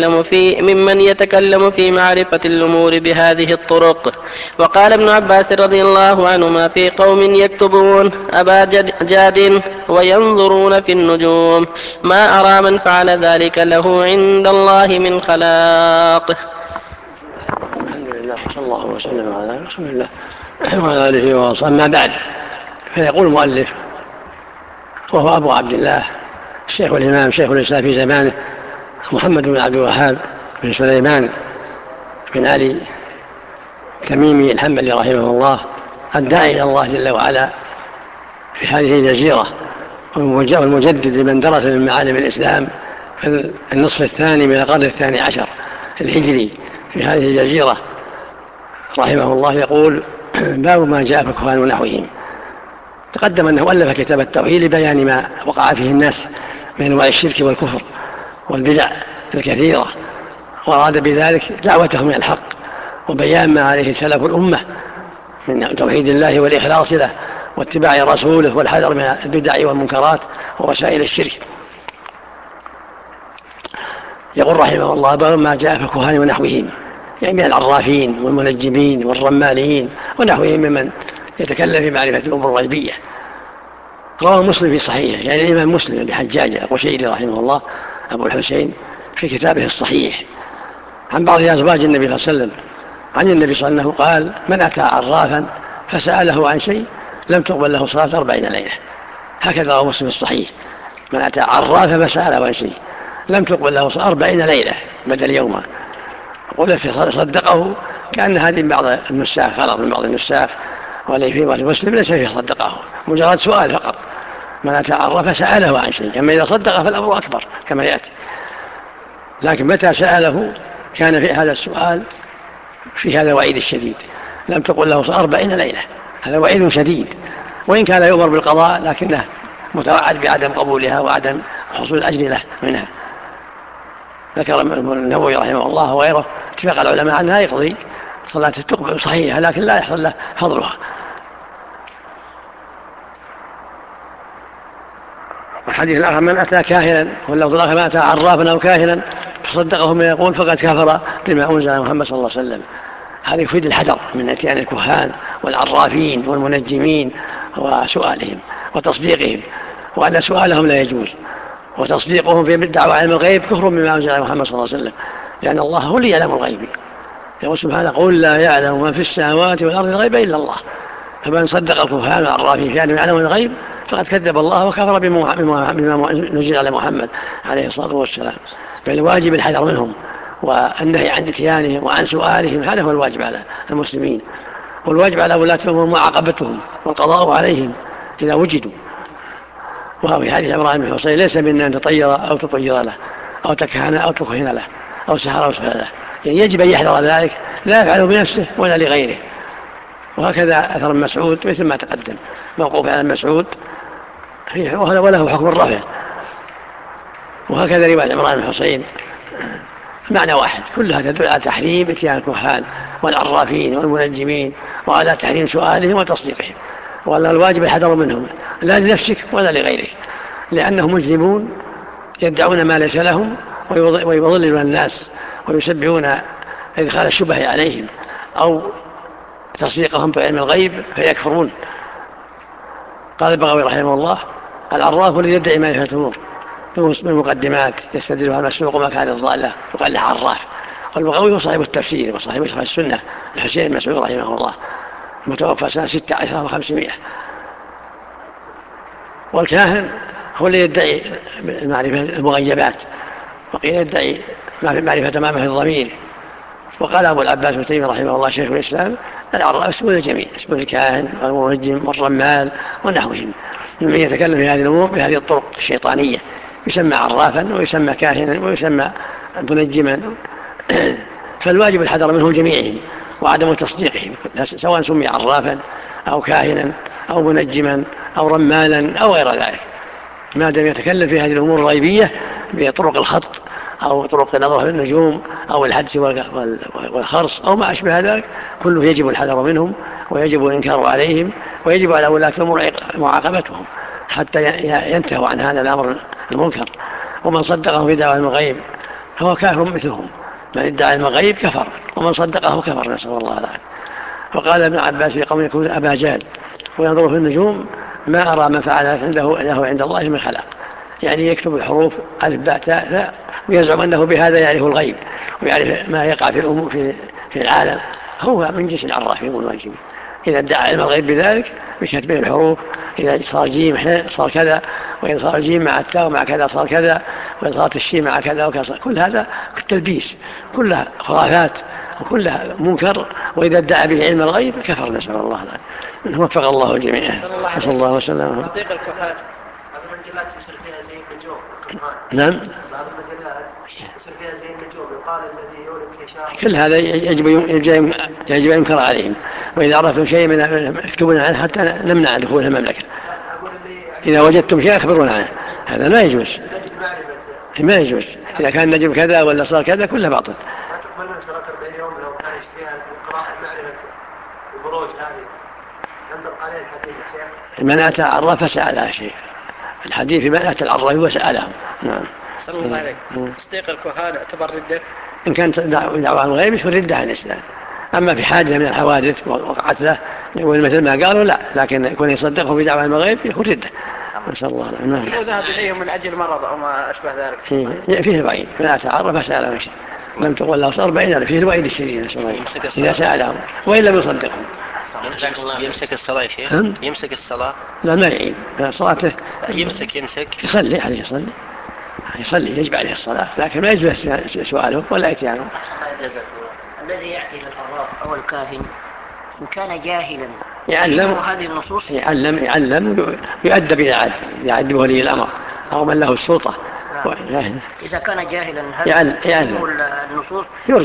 Speaker 6: يتكلم في معرفة الأمور بهذه الطرق. وقال ابن عباس رضي الله عنهما: في قوم يكتبون أبا جاد وينظرون في النجوم ما أرى من فعل ذلك له عند الله من خلاق.
Speaker 2: الحمد لله صلى الله وسلم على رسول الله وعلى آله وصحبه. أما بعد، فيقول المؤلف وهو أبو عبد الله الشيخ الإمام شيخ الإسلام في زمانه محمد بن عبد الوهاب بن سليمان بن علي تميمي الحنبلي رحمه الله، الداعي إلى الله جل وعلا في هذه الجزيرة، والمجدد لمن درس من معالم الإسلام في النصف الثاني من القرن 12 الهجري في هذه الجزيرة رحمه الله. يقول: باب ما جاء في الكهان ونحوهم. تقدم أنه ألف كتاب التوحيد لبيان ما وقع فيه الناس من أنواع الشرك والكفر والبدع الكثيرة، وأراد بذلك دعوتهم إلى الحق وبيان ما عليه سلف الأمة من توحيد الله والإخلاص له واتباع رسوله والحذر من البدع والمنكرات ووسائل الشرك. يقول رحمه الله: باب ما جاء في الكهان ونحوهم، يعني من العرافين والمنجمين والرمالين ونحوهم ممن يتكلم في معرفة الأمور الغيبية. رواه مسلم في صحيحه، يعني الإمام مسلم بن حجاج القشيري رحمه الله أبو الحسين في كتابه الصحيح عن بعض أزواج النبي صلى الله عليه وسلم عن النبي صلى الله عليه وسلم قال: من أتى عرافا فسأله عن شيء لم تقبل له صلاة 40 ليلة. هكذا رواه مسلم الصحيح: من أتى عرافا فسأله عن شيء لم تقبل له صلاة 40 ليلة بدل يوما. قل في صدقه، كأن هذه من بعض النساخ غلط من بعض النساخ، ولي في رواية مسلم ليس فيه صدقه، مجرد سؤال فقط. من أتى عرف سأله عن شيء، أما إذا صدق فالأمر أكبر كما يأتي. لكن متى سأله كان في هذا السؤال في هذا الوعيد الشديد: لم تقل له 40 ليلة. هذا وعيد شديد، وإن كان يؤمر بالقضاء لكنه متوعد بعدم قبولها وعدم حصول الأجر له منها. ذكر النووي رحمه الله وغيره اتفق العلماء أنها يقضي صلاة تقبل صحيحة لكن لا يحصل له فضلها. الحديث الآخر: من أتى كاهنا، واللفظ الآخر: من أتى عرافا أو كاهنا فصدقه ما يقول فقد كفر بما أنزل على محمد صلى الله عليه وسلم. هذا يفيد الحذر من أتيان الكهان والعرافين والمنجمين وسؤالهم وتصديقهم، وأن سؤالهم لا يجوز، وتصديقهم في الدعوة علم الغيب كفر بما أنزل على محمد صلى الله عليه وسلم، لأن الله هو اللي يعلم الغيب. يقول سبحانه: قل لا يعلم ما في السماوات والأرض الغيب إلا الله. فمن صدق الكهان والعرافين في أنهم يعلمون الغيب فقد كذب الله وكفر بما نزل على محمد عليه الصلاة والسلام. فالواجب الحذر منهم والنهي عن اتيانهم وعن سؤالهم، هذا هو الواجب على المسلمين. والواجب على ولاة الأمور معاقبتهم والقضاء عليهم إذا وجدوا. وفي حديث عمران بن حصين: ليس منا أن تطير أو تطير له أو تكهن أو تكهن له أو سحر أو سحر له، يعني يجب أن يحذر ذلك، لا يفعله بنفسه ولا لغيره. وهكذا أثر مسعود مثل ما تقدم موقوف على مسعود، وله حكم الرفع. وهكذا رواية عمران بن حصين معنى واحد، كلها تدل على تحريم اتيان الكهان والعرافين والمنجمين، وعلى تحريم سؤالهم وتصديقهم، وأن الواجب الحذر منهم لا لنفسك ولا لغيرك، لأنهم مجرمون يدعون ما ليس لهم ويضللون الناس ويسبعون إدخال الشبه عليهم أو تصديقهم بعلم الغيب فيكفرون. قال البغوي رحمه الله: العراف الذي يدعي معرفة الأمور بالمقدمات يستدلها المسلوق ما كان الضالة وقال له عراف. والبغوي هو صاحب التفسير وصاحب شرح السنة الحسين بن مسعود رحمه الله، متوفى سنة 16 و500. والكاهن هو الذي يدعي معرفة المغيبات، وقيل يدعي معرفة تمامه الضمير. وقال أبو العباس بن تيمية رحمه الله شيخ الإسلام: العراف اسم الجميع، اسم الكاهن والمنجم والرمال ونحوهم ممن يتكلم في هذه الأمور بهذه الطرق الشيطانية، يسمى عرافا ويسمى كاهنا ويسمى منجما. فالواجب الحذر منهم جميعهم وعدم تصديقهم، سواء سمي عرافا أو كاهنا أو منجما أو رمالا أو غير ذلك، ما دام يتكلم في هذه الأمور الغيبية بطرق الخط أو طرق النظر في النجوم أو الحدس والخرص أو ما أشبه ذلك، كله يجب الحذر منهم ويجب الإنكار عليهم، ويجب على ولاة الأمور معاقبتهم حتى ينتهوا عن هذا الأمر المنكر. ومن صدقه في دعوى الغيب فهو كافر مثلهم، من ادعى الغيب كفر، ومن صدقه كفر، نسأل الله العافية. وقال ابن عباس في قوم يكون أبا جهل وينظر في النجوم: ما أرى من فعل له عند الله من خلق، يعني يكتب الحروف ألف باء تاء ثاء ويزعم أنه بهذا يعرف الغيب ويعرف ما يقع في الأمور في العالم، هو من جنس العرافين والواجبين. إذا ادعى علم الغيب بذلك بكتب الحروف، إذا صار جيم صار كذا، وإذا صار جيم مع التاء مع كذا صار كذا، وإذا صارت الشين مع كذا وكذا، كل هذا تلبيس، كلها خرافات وكلها منكر. وإذا ادعى به علم الغيب كفر، نسأل الله العافية. وفق الله الجميع. صلى الله وسلم.
Speaker 4: المجلات يصير فيها زي النجوم.
Speaker 2: نعم.
Speaker 4: بعض المجلات يصير فيها زي النجوم، يقال الذي يولد يشاء.
Speaker 2: كل هذا يجب أن ينكر عليهم، وإذا عرفتم شيء من اكتبون عنه حتى نمنع دخول المملكة. إذا وجدتم شيء أخبرونا عنه، هذا لا يجوز، ما يجوز. إذا كان نجم كذا ولا صار كذا كله باطل.
Speaker 4: ما تقبل من شركة اليوم لو كان يشتريها قراءة معرفة البروج هذه ينطبق عليه الحديث يا شيخ؟
Speaker 2: من أتى عرافة سألها شيء، الحديث من أتى العراف وسألهم. نعم.
Speaker 3: صلى الله عليك. تصديق الكهان يعتبر ردة؟
Speaker 2: إن كانت دعوة الغيب يكون ردة عن الإسلام. أما في حادثة من الحوادث وقعت له يقول مثل ما قالوا لا، لكن يكون يصدقه في دعوة الغيب يكون ردة. نسأل الله العافية.
Speaker 3: لو ذهب إليهم من أجل مرض أو ما أشبه ذلك
Speaker 2: فيه الوعيد، من أتى عرف سألهم شيء لم تقول له صار بعيدا، فيه الوعيد الشديد نسأل الله إذا سألهم وإن لم يصدقهم.
Speaker 9: يمسك الصلاة يا شيخ؟ يمسك الصلاة؟
Speaker 2: لا ما يعيد صلاته،
Speaker 9: يمسك
Speaker 2: يصلي عليه، يصلي يجب عليه الصلاة، لكن ما يجب سؤاله ولا إتيانه.
Speaker 14: الذي يأتي بالعراف أو الكاهن إن كان جاهلا
Speaker 2: يعلم
Speaker 14: هذه النصوص،
Speaker 2: يعلم يؤدب إذا عد ولي الأمر أو من له السلطة.
Speaker 14: إذا كان جاهلا هل
Speaker 2: يعلم
Speaker 14: النصوص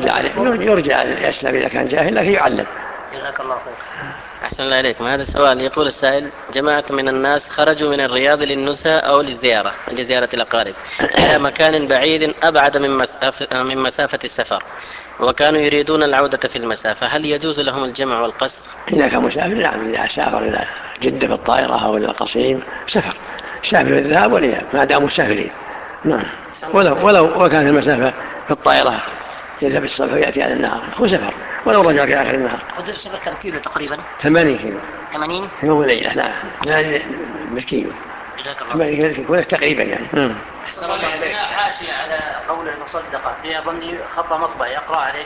Speaker 2: يرجع الإسلام إذا كان جاهل، لكن يعلم.
Speaker 14: جزاك الله خير.
Speaker 6: أحسن الله إليكم. هذا السؤال يقول السائل: جماعة من الناس خرجوا من الرياض للنزهة أو لزيارة الأقارب إلى مكان بعيد أبعد من مسافة السفر، وكانوا يريدون العودة في المسافة، هل يجوز لهم الجمع والقصر؟
Speaker 2: إذا كان مسافر نعم، إذا سافر إلى جدة بالطائرة أو إلى القصيم سافر الذهاب والإياب ما داموا مسافرين. نعم. ولو كان المسافة في الطائرة يذهب الصبح ويأتي على النهار هو سفر، ولو رجع في آخر النهار.
Speaker 14: قدر السفر كم كيلو تقريبا؟
Speaker 2: 80 كيلو.
Speaker 14: 80
Speaker 2: يوم وليلة. نعم يعني بالكيلو.
Speaker 14: جزاك الله.
Speaker 2: 80 كيلو يكون تقريبا يعني.
Speaker 10: أحسن الله عليك. حاشية على قوله فصدقه، هي ظني خط مطبع يقرأ عليه.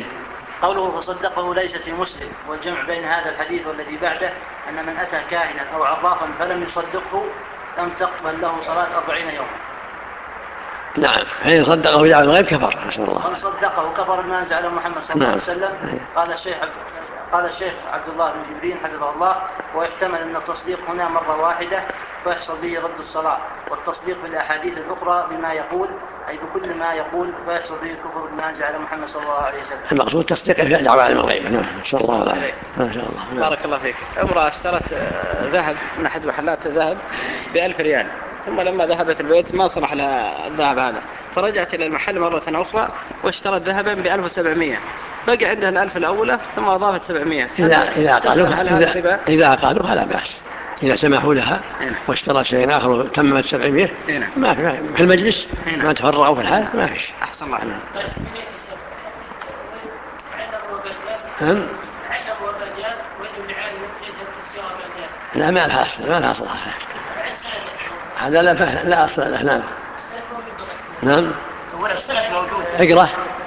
Speaker 10: قوله فصدقه ليس في مسلم، والجمع بين هذا الحديث والذي بعده أن من أتى كاهنا أو عرافا فلم يصدقه لم تقبل له صلاة 40 يوما.
Speaker 2: نعم، فإن صدقه بدعوى الغيب كفر. نسأل الله.
Speaker 15: من صدقه كفر بما أنزل على محمد صلى الله عليه وسلم. قال الشيخ عبد الله بن جبرين حفظه الله: ويحتمل أن التصديق هنا مرة واحدة فيحصل به رد الصلاة، والتصديق بالأحاديث الأخرى بما يقول أي بكل ما يقول فيحصل به الكفر بما أنزل على محمد صلى الله عليه وسلم.
Speaker 2: المقصود تصديق في دعوى علم الغيب. نعم. نسأل الله العافية. ما شاء الله.
Speaker 3: بارك الله فيك. امرأة اشترت ذهب من أحد محلات الذهب ب1000 ريال، ثم لما ذهبت البيت ما صلح لها الذهب هذا، فرجعت إلى المحل مرة أخرى واشترت ذهبا ب1700، بقي عندها ال1000 الأولى ثم أضافت 700.
Speaker 2: إذا قالوا فلا بأس، إذا سمحوا لها واشترى شيء آخر وتمت 700 ما في المجلس ما تفرغوا في الحال ما فيش.
Speaker 3: أحسن الله عليك.
Speaker 2: لا ما لها صلاح هذا لا أصل له. نعم. نعم. اقرأ.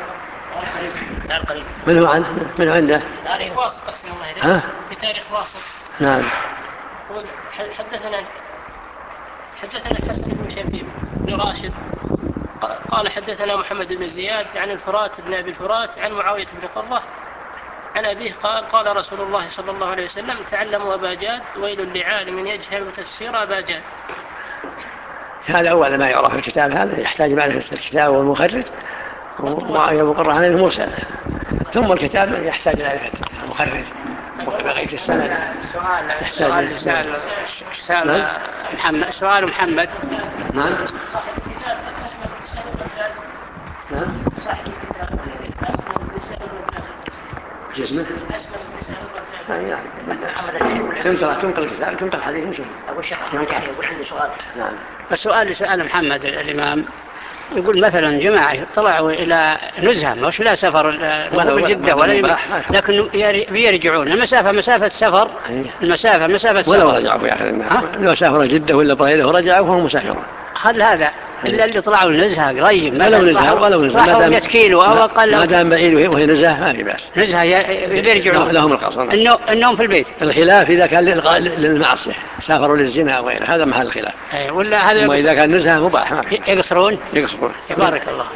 Speaker 2: من هو عنه؟ من عنده؟
Speaker 11: تاريخ واسط أحسن الله إليك. بتاريخ واسط.
Speaker 2: نعم.
Speaker 11: حدثنا الحسن بن شبيب بن راشد قال حدثنا محمد بن زياد عن الفرات بن أبي الفرات عن معاوية بن قرة عن أبيه قال رسول الله صلى الله عليه وسلم: تعلموا أبا جاد ويل لعالم يجهل تفسير أبا جاد.
Speaker 2: هذا أول ما يعرف في الكتاب، هذا يحتاج معرفة الكتاب والمخرج ومقرر عليه المرسل، ثم الكتاب يحتاج إلى معرفة المخرج وبقية السنة.
Speaker 13: سؤال محمد.
Speaker 2: نعم. جسمه تنقل الكتاب تنقل الحديث نشوف.
Speaker 14: أبو الشيخ أحمد يعني يقول عندي سؤال.
Speaker 2: نعم.
Speaker 13: السؤال اللي سأل محمد الإمام يقول مثلا جماعة طلعوا إلى نزهة مش لا سفر ولا جدة ولا لكن بيرجعون المسافة سفر. المسافة سفر
Speaker 2: ولا رجعوا يا أخي. لو سافر جدة ولا بريدة ورجعوا فهم مسافرون.
Speaker 13: خل هذا إلا اللي طلعوا النزهة قريب
Speaker 2: ولو نزهة
Speaker 13: راحوا 100 كيلو أو أقل
Speaker 2: ما دام بعيد وهي نزهة ما في بأس.
Speaker 13: نزهة يرجعون
Speaker 2: لهم القصر.
Speaker 13: النوم في البيت.
Speaker 2: الخلاف إذا كان للمعصية سافروا للزنا وغيره هذا محل الخلاف.
Speaker 13: ولا هذا
Speaker 2: إذا كان نزهة مباح ما في.
Speaker 13: يقصرون.
Speaker 2: بارك
Speaker 13: الله.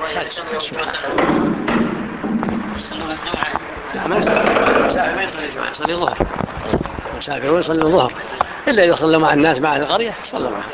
Speaker 2: المسافر ما يصلي الجمعة يصلي الظهر. المسافرون يصلي الظهر إلا إذا صلوا مع الناس مع القرية صلوا معهم.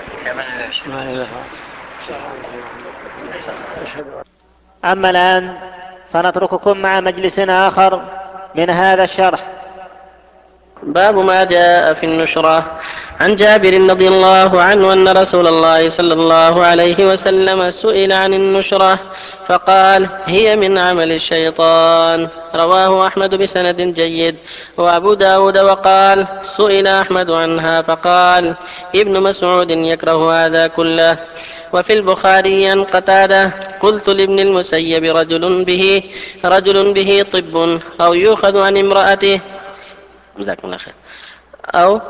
Speaker 1: أما الآن فنترككم مع مجلس آخر من هذا الشرح.
Speaker 6: باب ما جاء في النشرة. عن جابر رضي الله عنه أن رسول الله صلى الله عليه وسلم سئل عن النشرة فقال: هي من عمل الشيطان. رواه أحمد بسند جيد وأبو داود وقال: سئل أحمد عنها فقال: ابن مسعود يكره هذا كله. وفي البخاري عن قتادة: قلت لابن المسيب رجل به طب أو يؤخذ عن امرأته. جزاكم الله خير. أو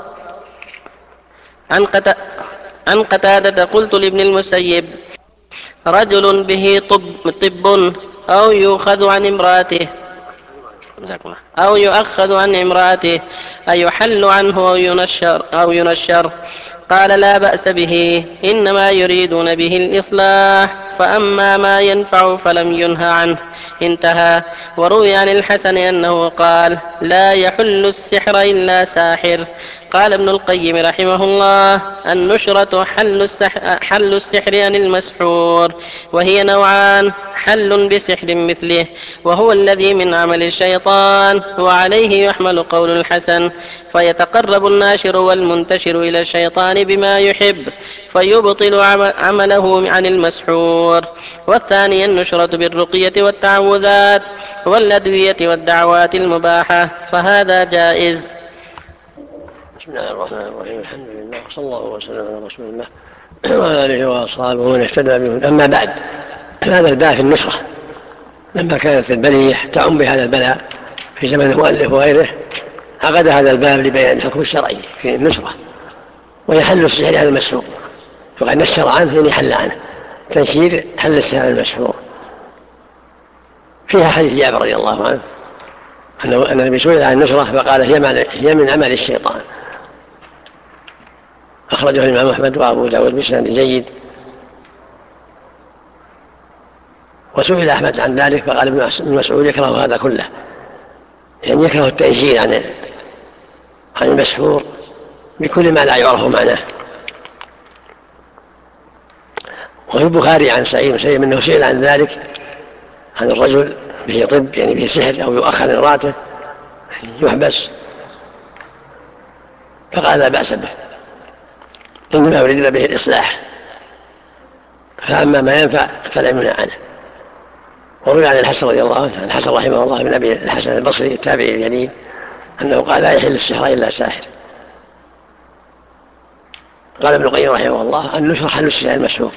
Speaker 6: عن قتادة: قلت لابن المسيب: رجل به طب أو يؤخذ عن امرأته أو يؤخذ عن امرأته أيحل عنه أو ينشر. قال: لا بأس به، إنما يريدون به الإصلاح، فأما ما ينفع فلم ينهى عنه. انتهى. وروي عن الحسن أنه قال: لا يحل السحر إلا ساحر. قال ابن القيم رحمه الله: النشرة حل السحر عن المسحور، وهي نوعان: حل بسحر مثله وهو الذي من عمل الشيطان، وعليه يحمل قول الحسن، فيتقرب الناشر والمنتشر إلى الشيطان بما يحب فيبطل عمله عن المسحور. والثاني النشرة بالرقية والتعوذات والأدوية والدعوات المباحة، فهذا جائز.
Speaker 2: بسم الله الرحمن الرحيم. الحمد لله صلى الله وسلم على رسول الله وعلى آله وأصحابه ومن اهتدى بهم. أما بعد، هذا الباب في النشرة لما كانت البلية تعم بهذا البلاء في زمن المؤلف وغيره عقد هذا الباب لبيان الحكم الشرعي في النشرة ويحل السحر على المسحور. وقد نشر عنه يعني حل عنه تنشير حل السحر على المسحور. فيها حديث جابر رضي الله عنه أن النبي سئل عن النشرة فقال: هي من عمل الشيطان. أخرجه الإمام أحمد وأبو داود بسند جيد. وسئل أحمد عن ذلك فقال ابن مسعود يكره هذا كله، يعني يكره التنزيل عن المسحور بكل ما لا يعرف معناه. وفي البخاري عن سعيد بن سيب أنه سئل عن ذلك، عن الرجل به طب يعني به سحر أو يؤخر من امرأته يحبس، فقال لا بأس به، إنما يريد به الإصلاح، فأما ما ينفع فلا يمنع عنه. وروي عن الحسن رضي الله عنه، الحسن رحمه الله بن أبي الحسن البصري التابعي الجليل أنه قال لا يحل السحر إلا ساحر. قال ابن القيم رحمه الله النشر حل السحر المسحور،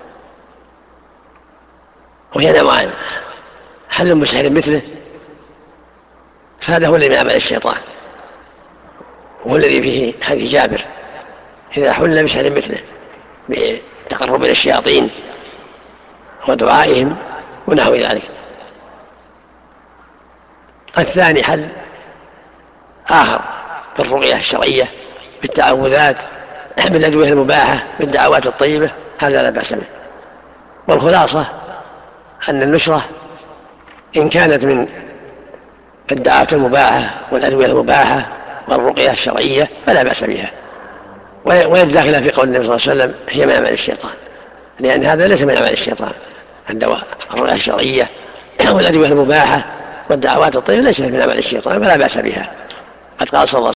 Speaker 2: وهي نوعان: حل بسحر مثله، فهذا هو الذي من عمل الشيطان، وهو الذي فيه حديث جابر إذا حل بسحر مثله بالتقرب إلى الشياطين ودعائهم ونحو ذلك. الثاني حل آخر بالرقية الشرعية بالتعوذات بالأدوية المباحة بالدعوات الطيبة، هذا لا بأس به. والخلاصة أن النشرة إن كانت من الدعوات المباحة والأدوية المباحة والرقية الشرعية فلا بأس بها، ويداخل في قول النبي صلى الله عليه وسلم هي من عمل الشيطان، لأن هذا ليس من عمل الشيطان. الدواء الرقية الشرعية والأدوية المباحة والدعوات الطيبة ليست من عمل الشيطان فلا بأس بها. قد قال صلى الله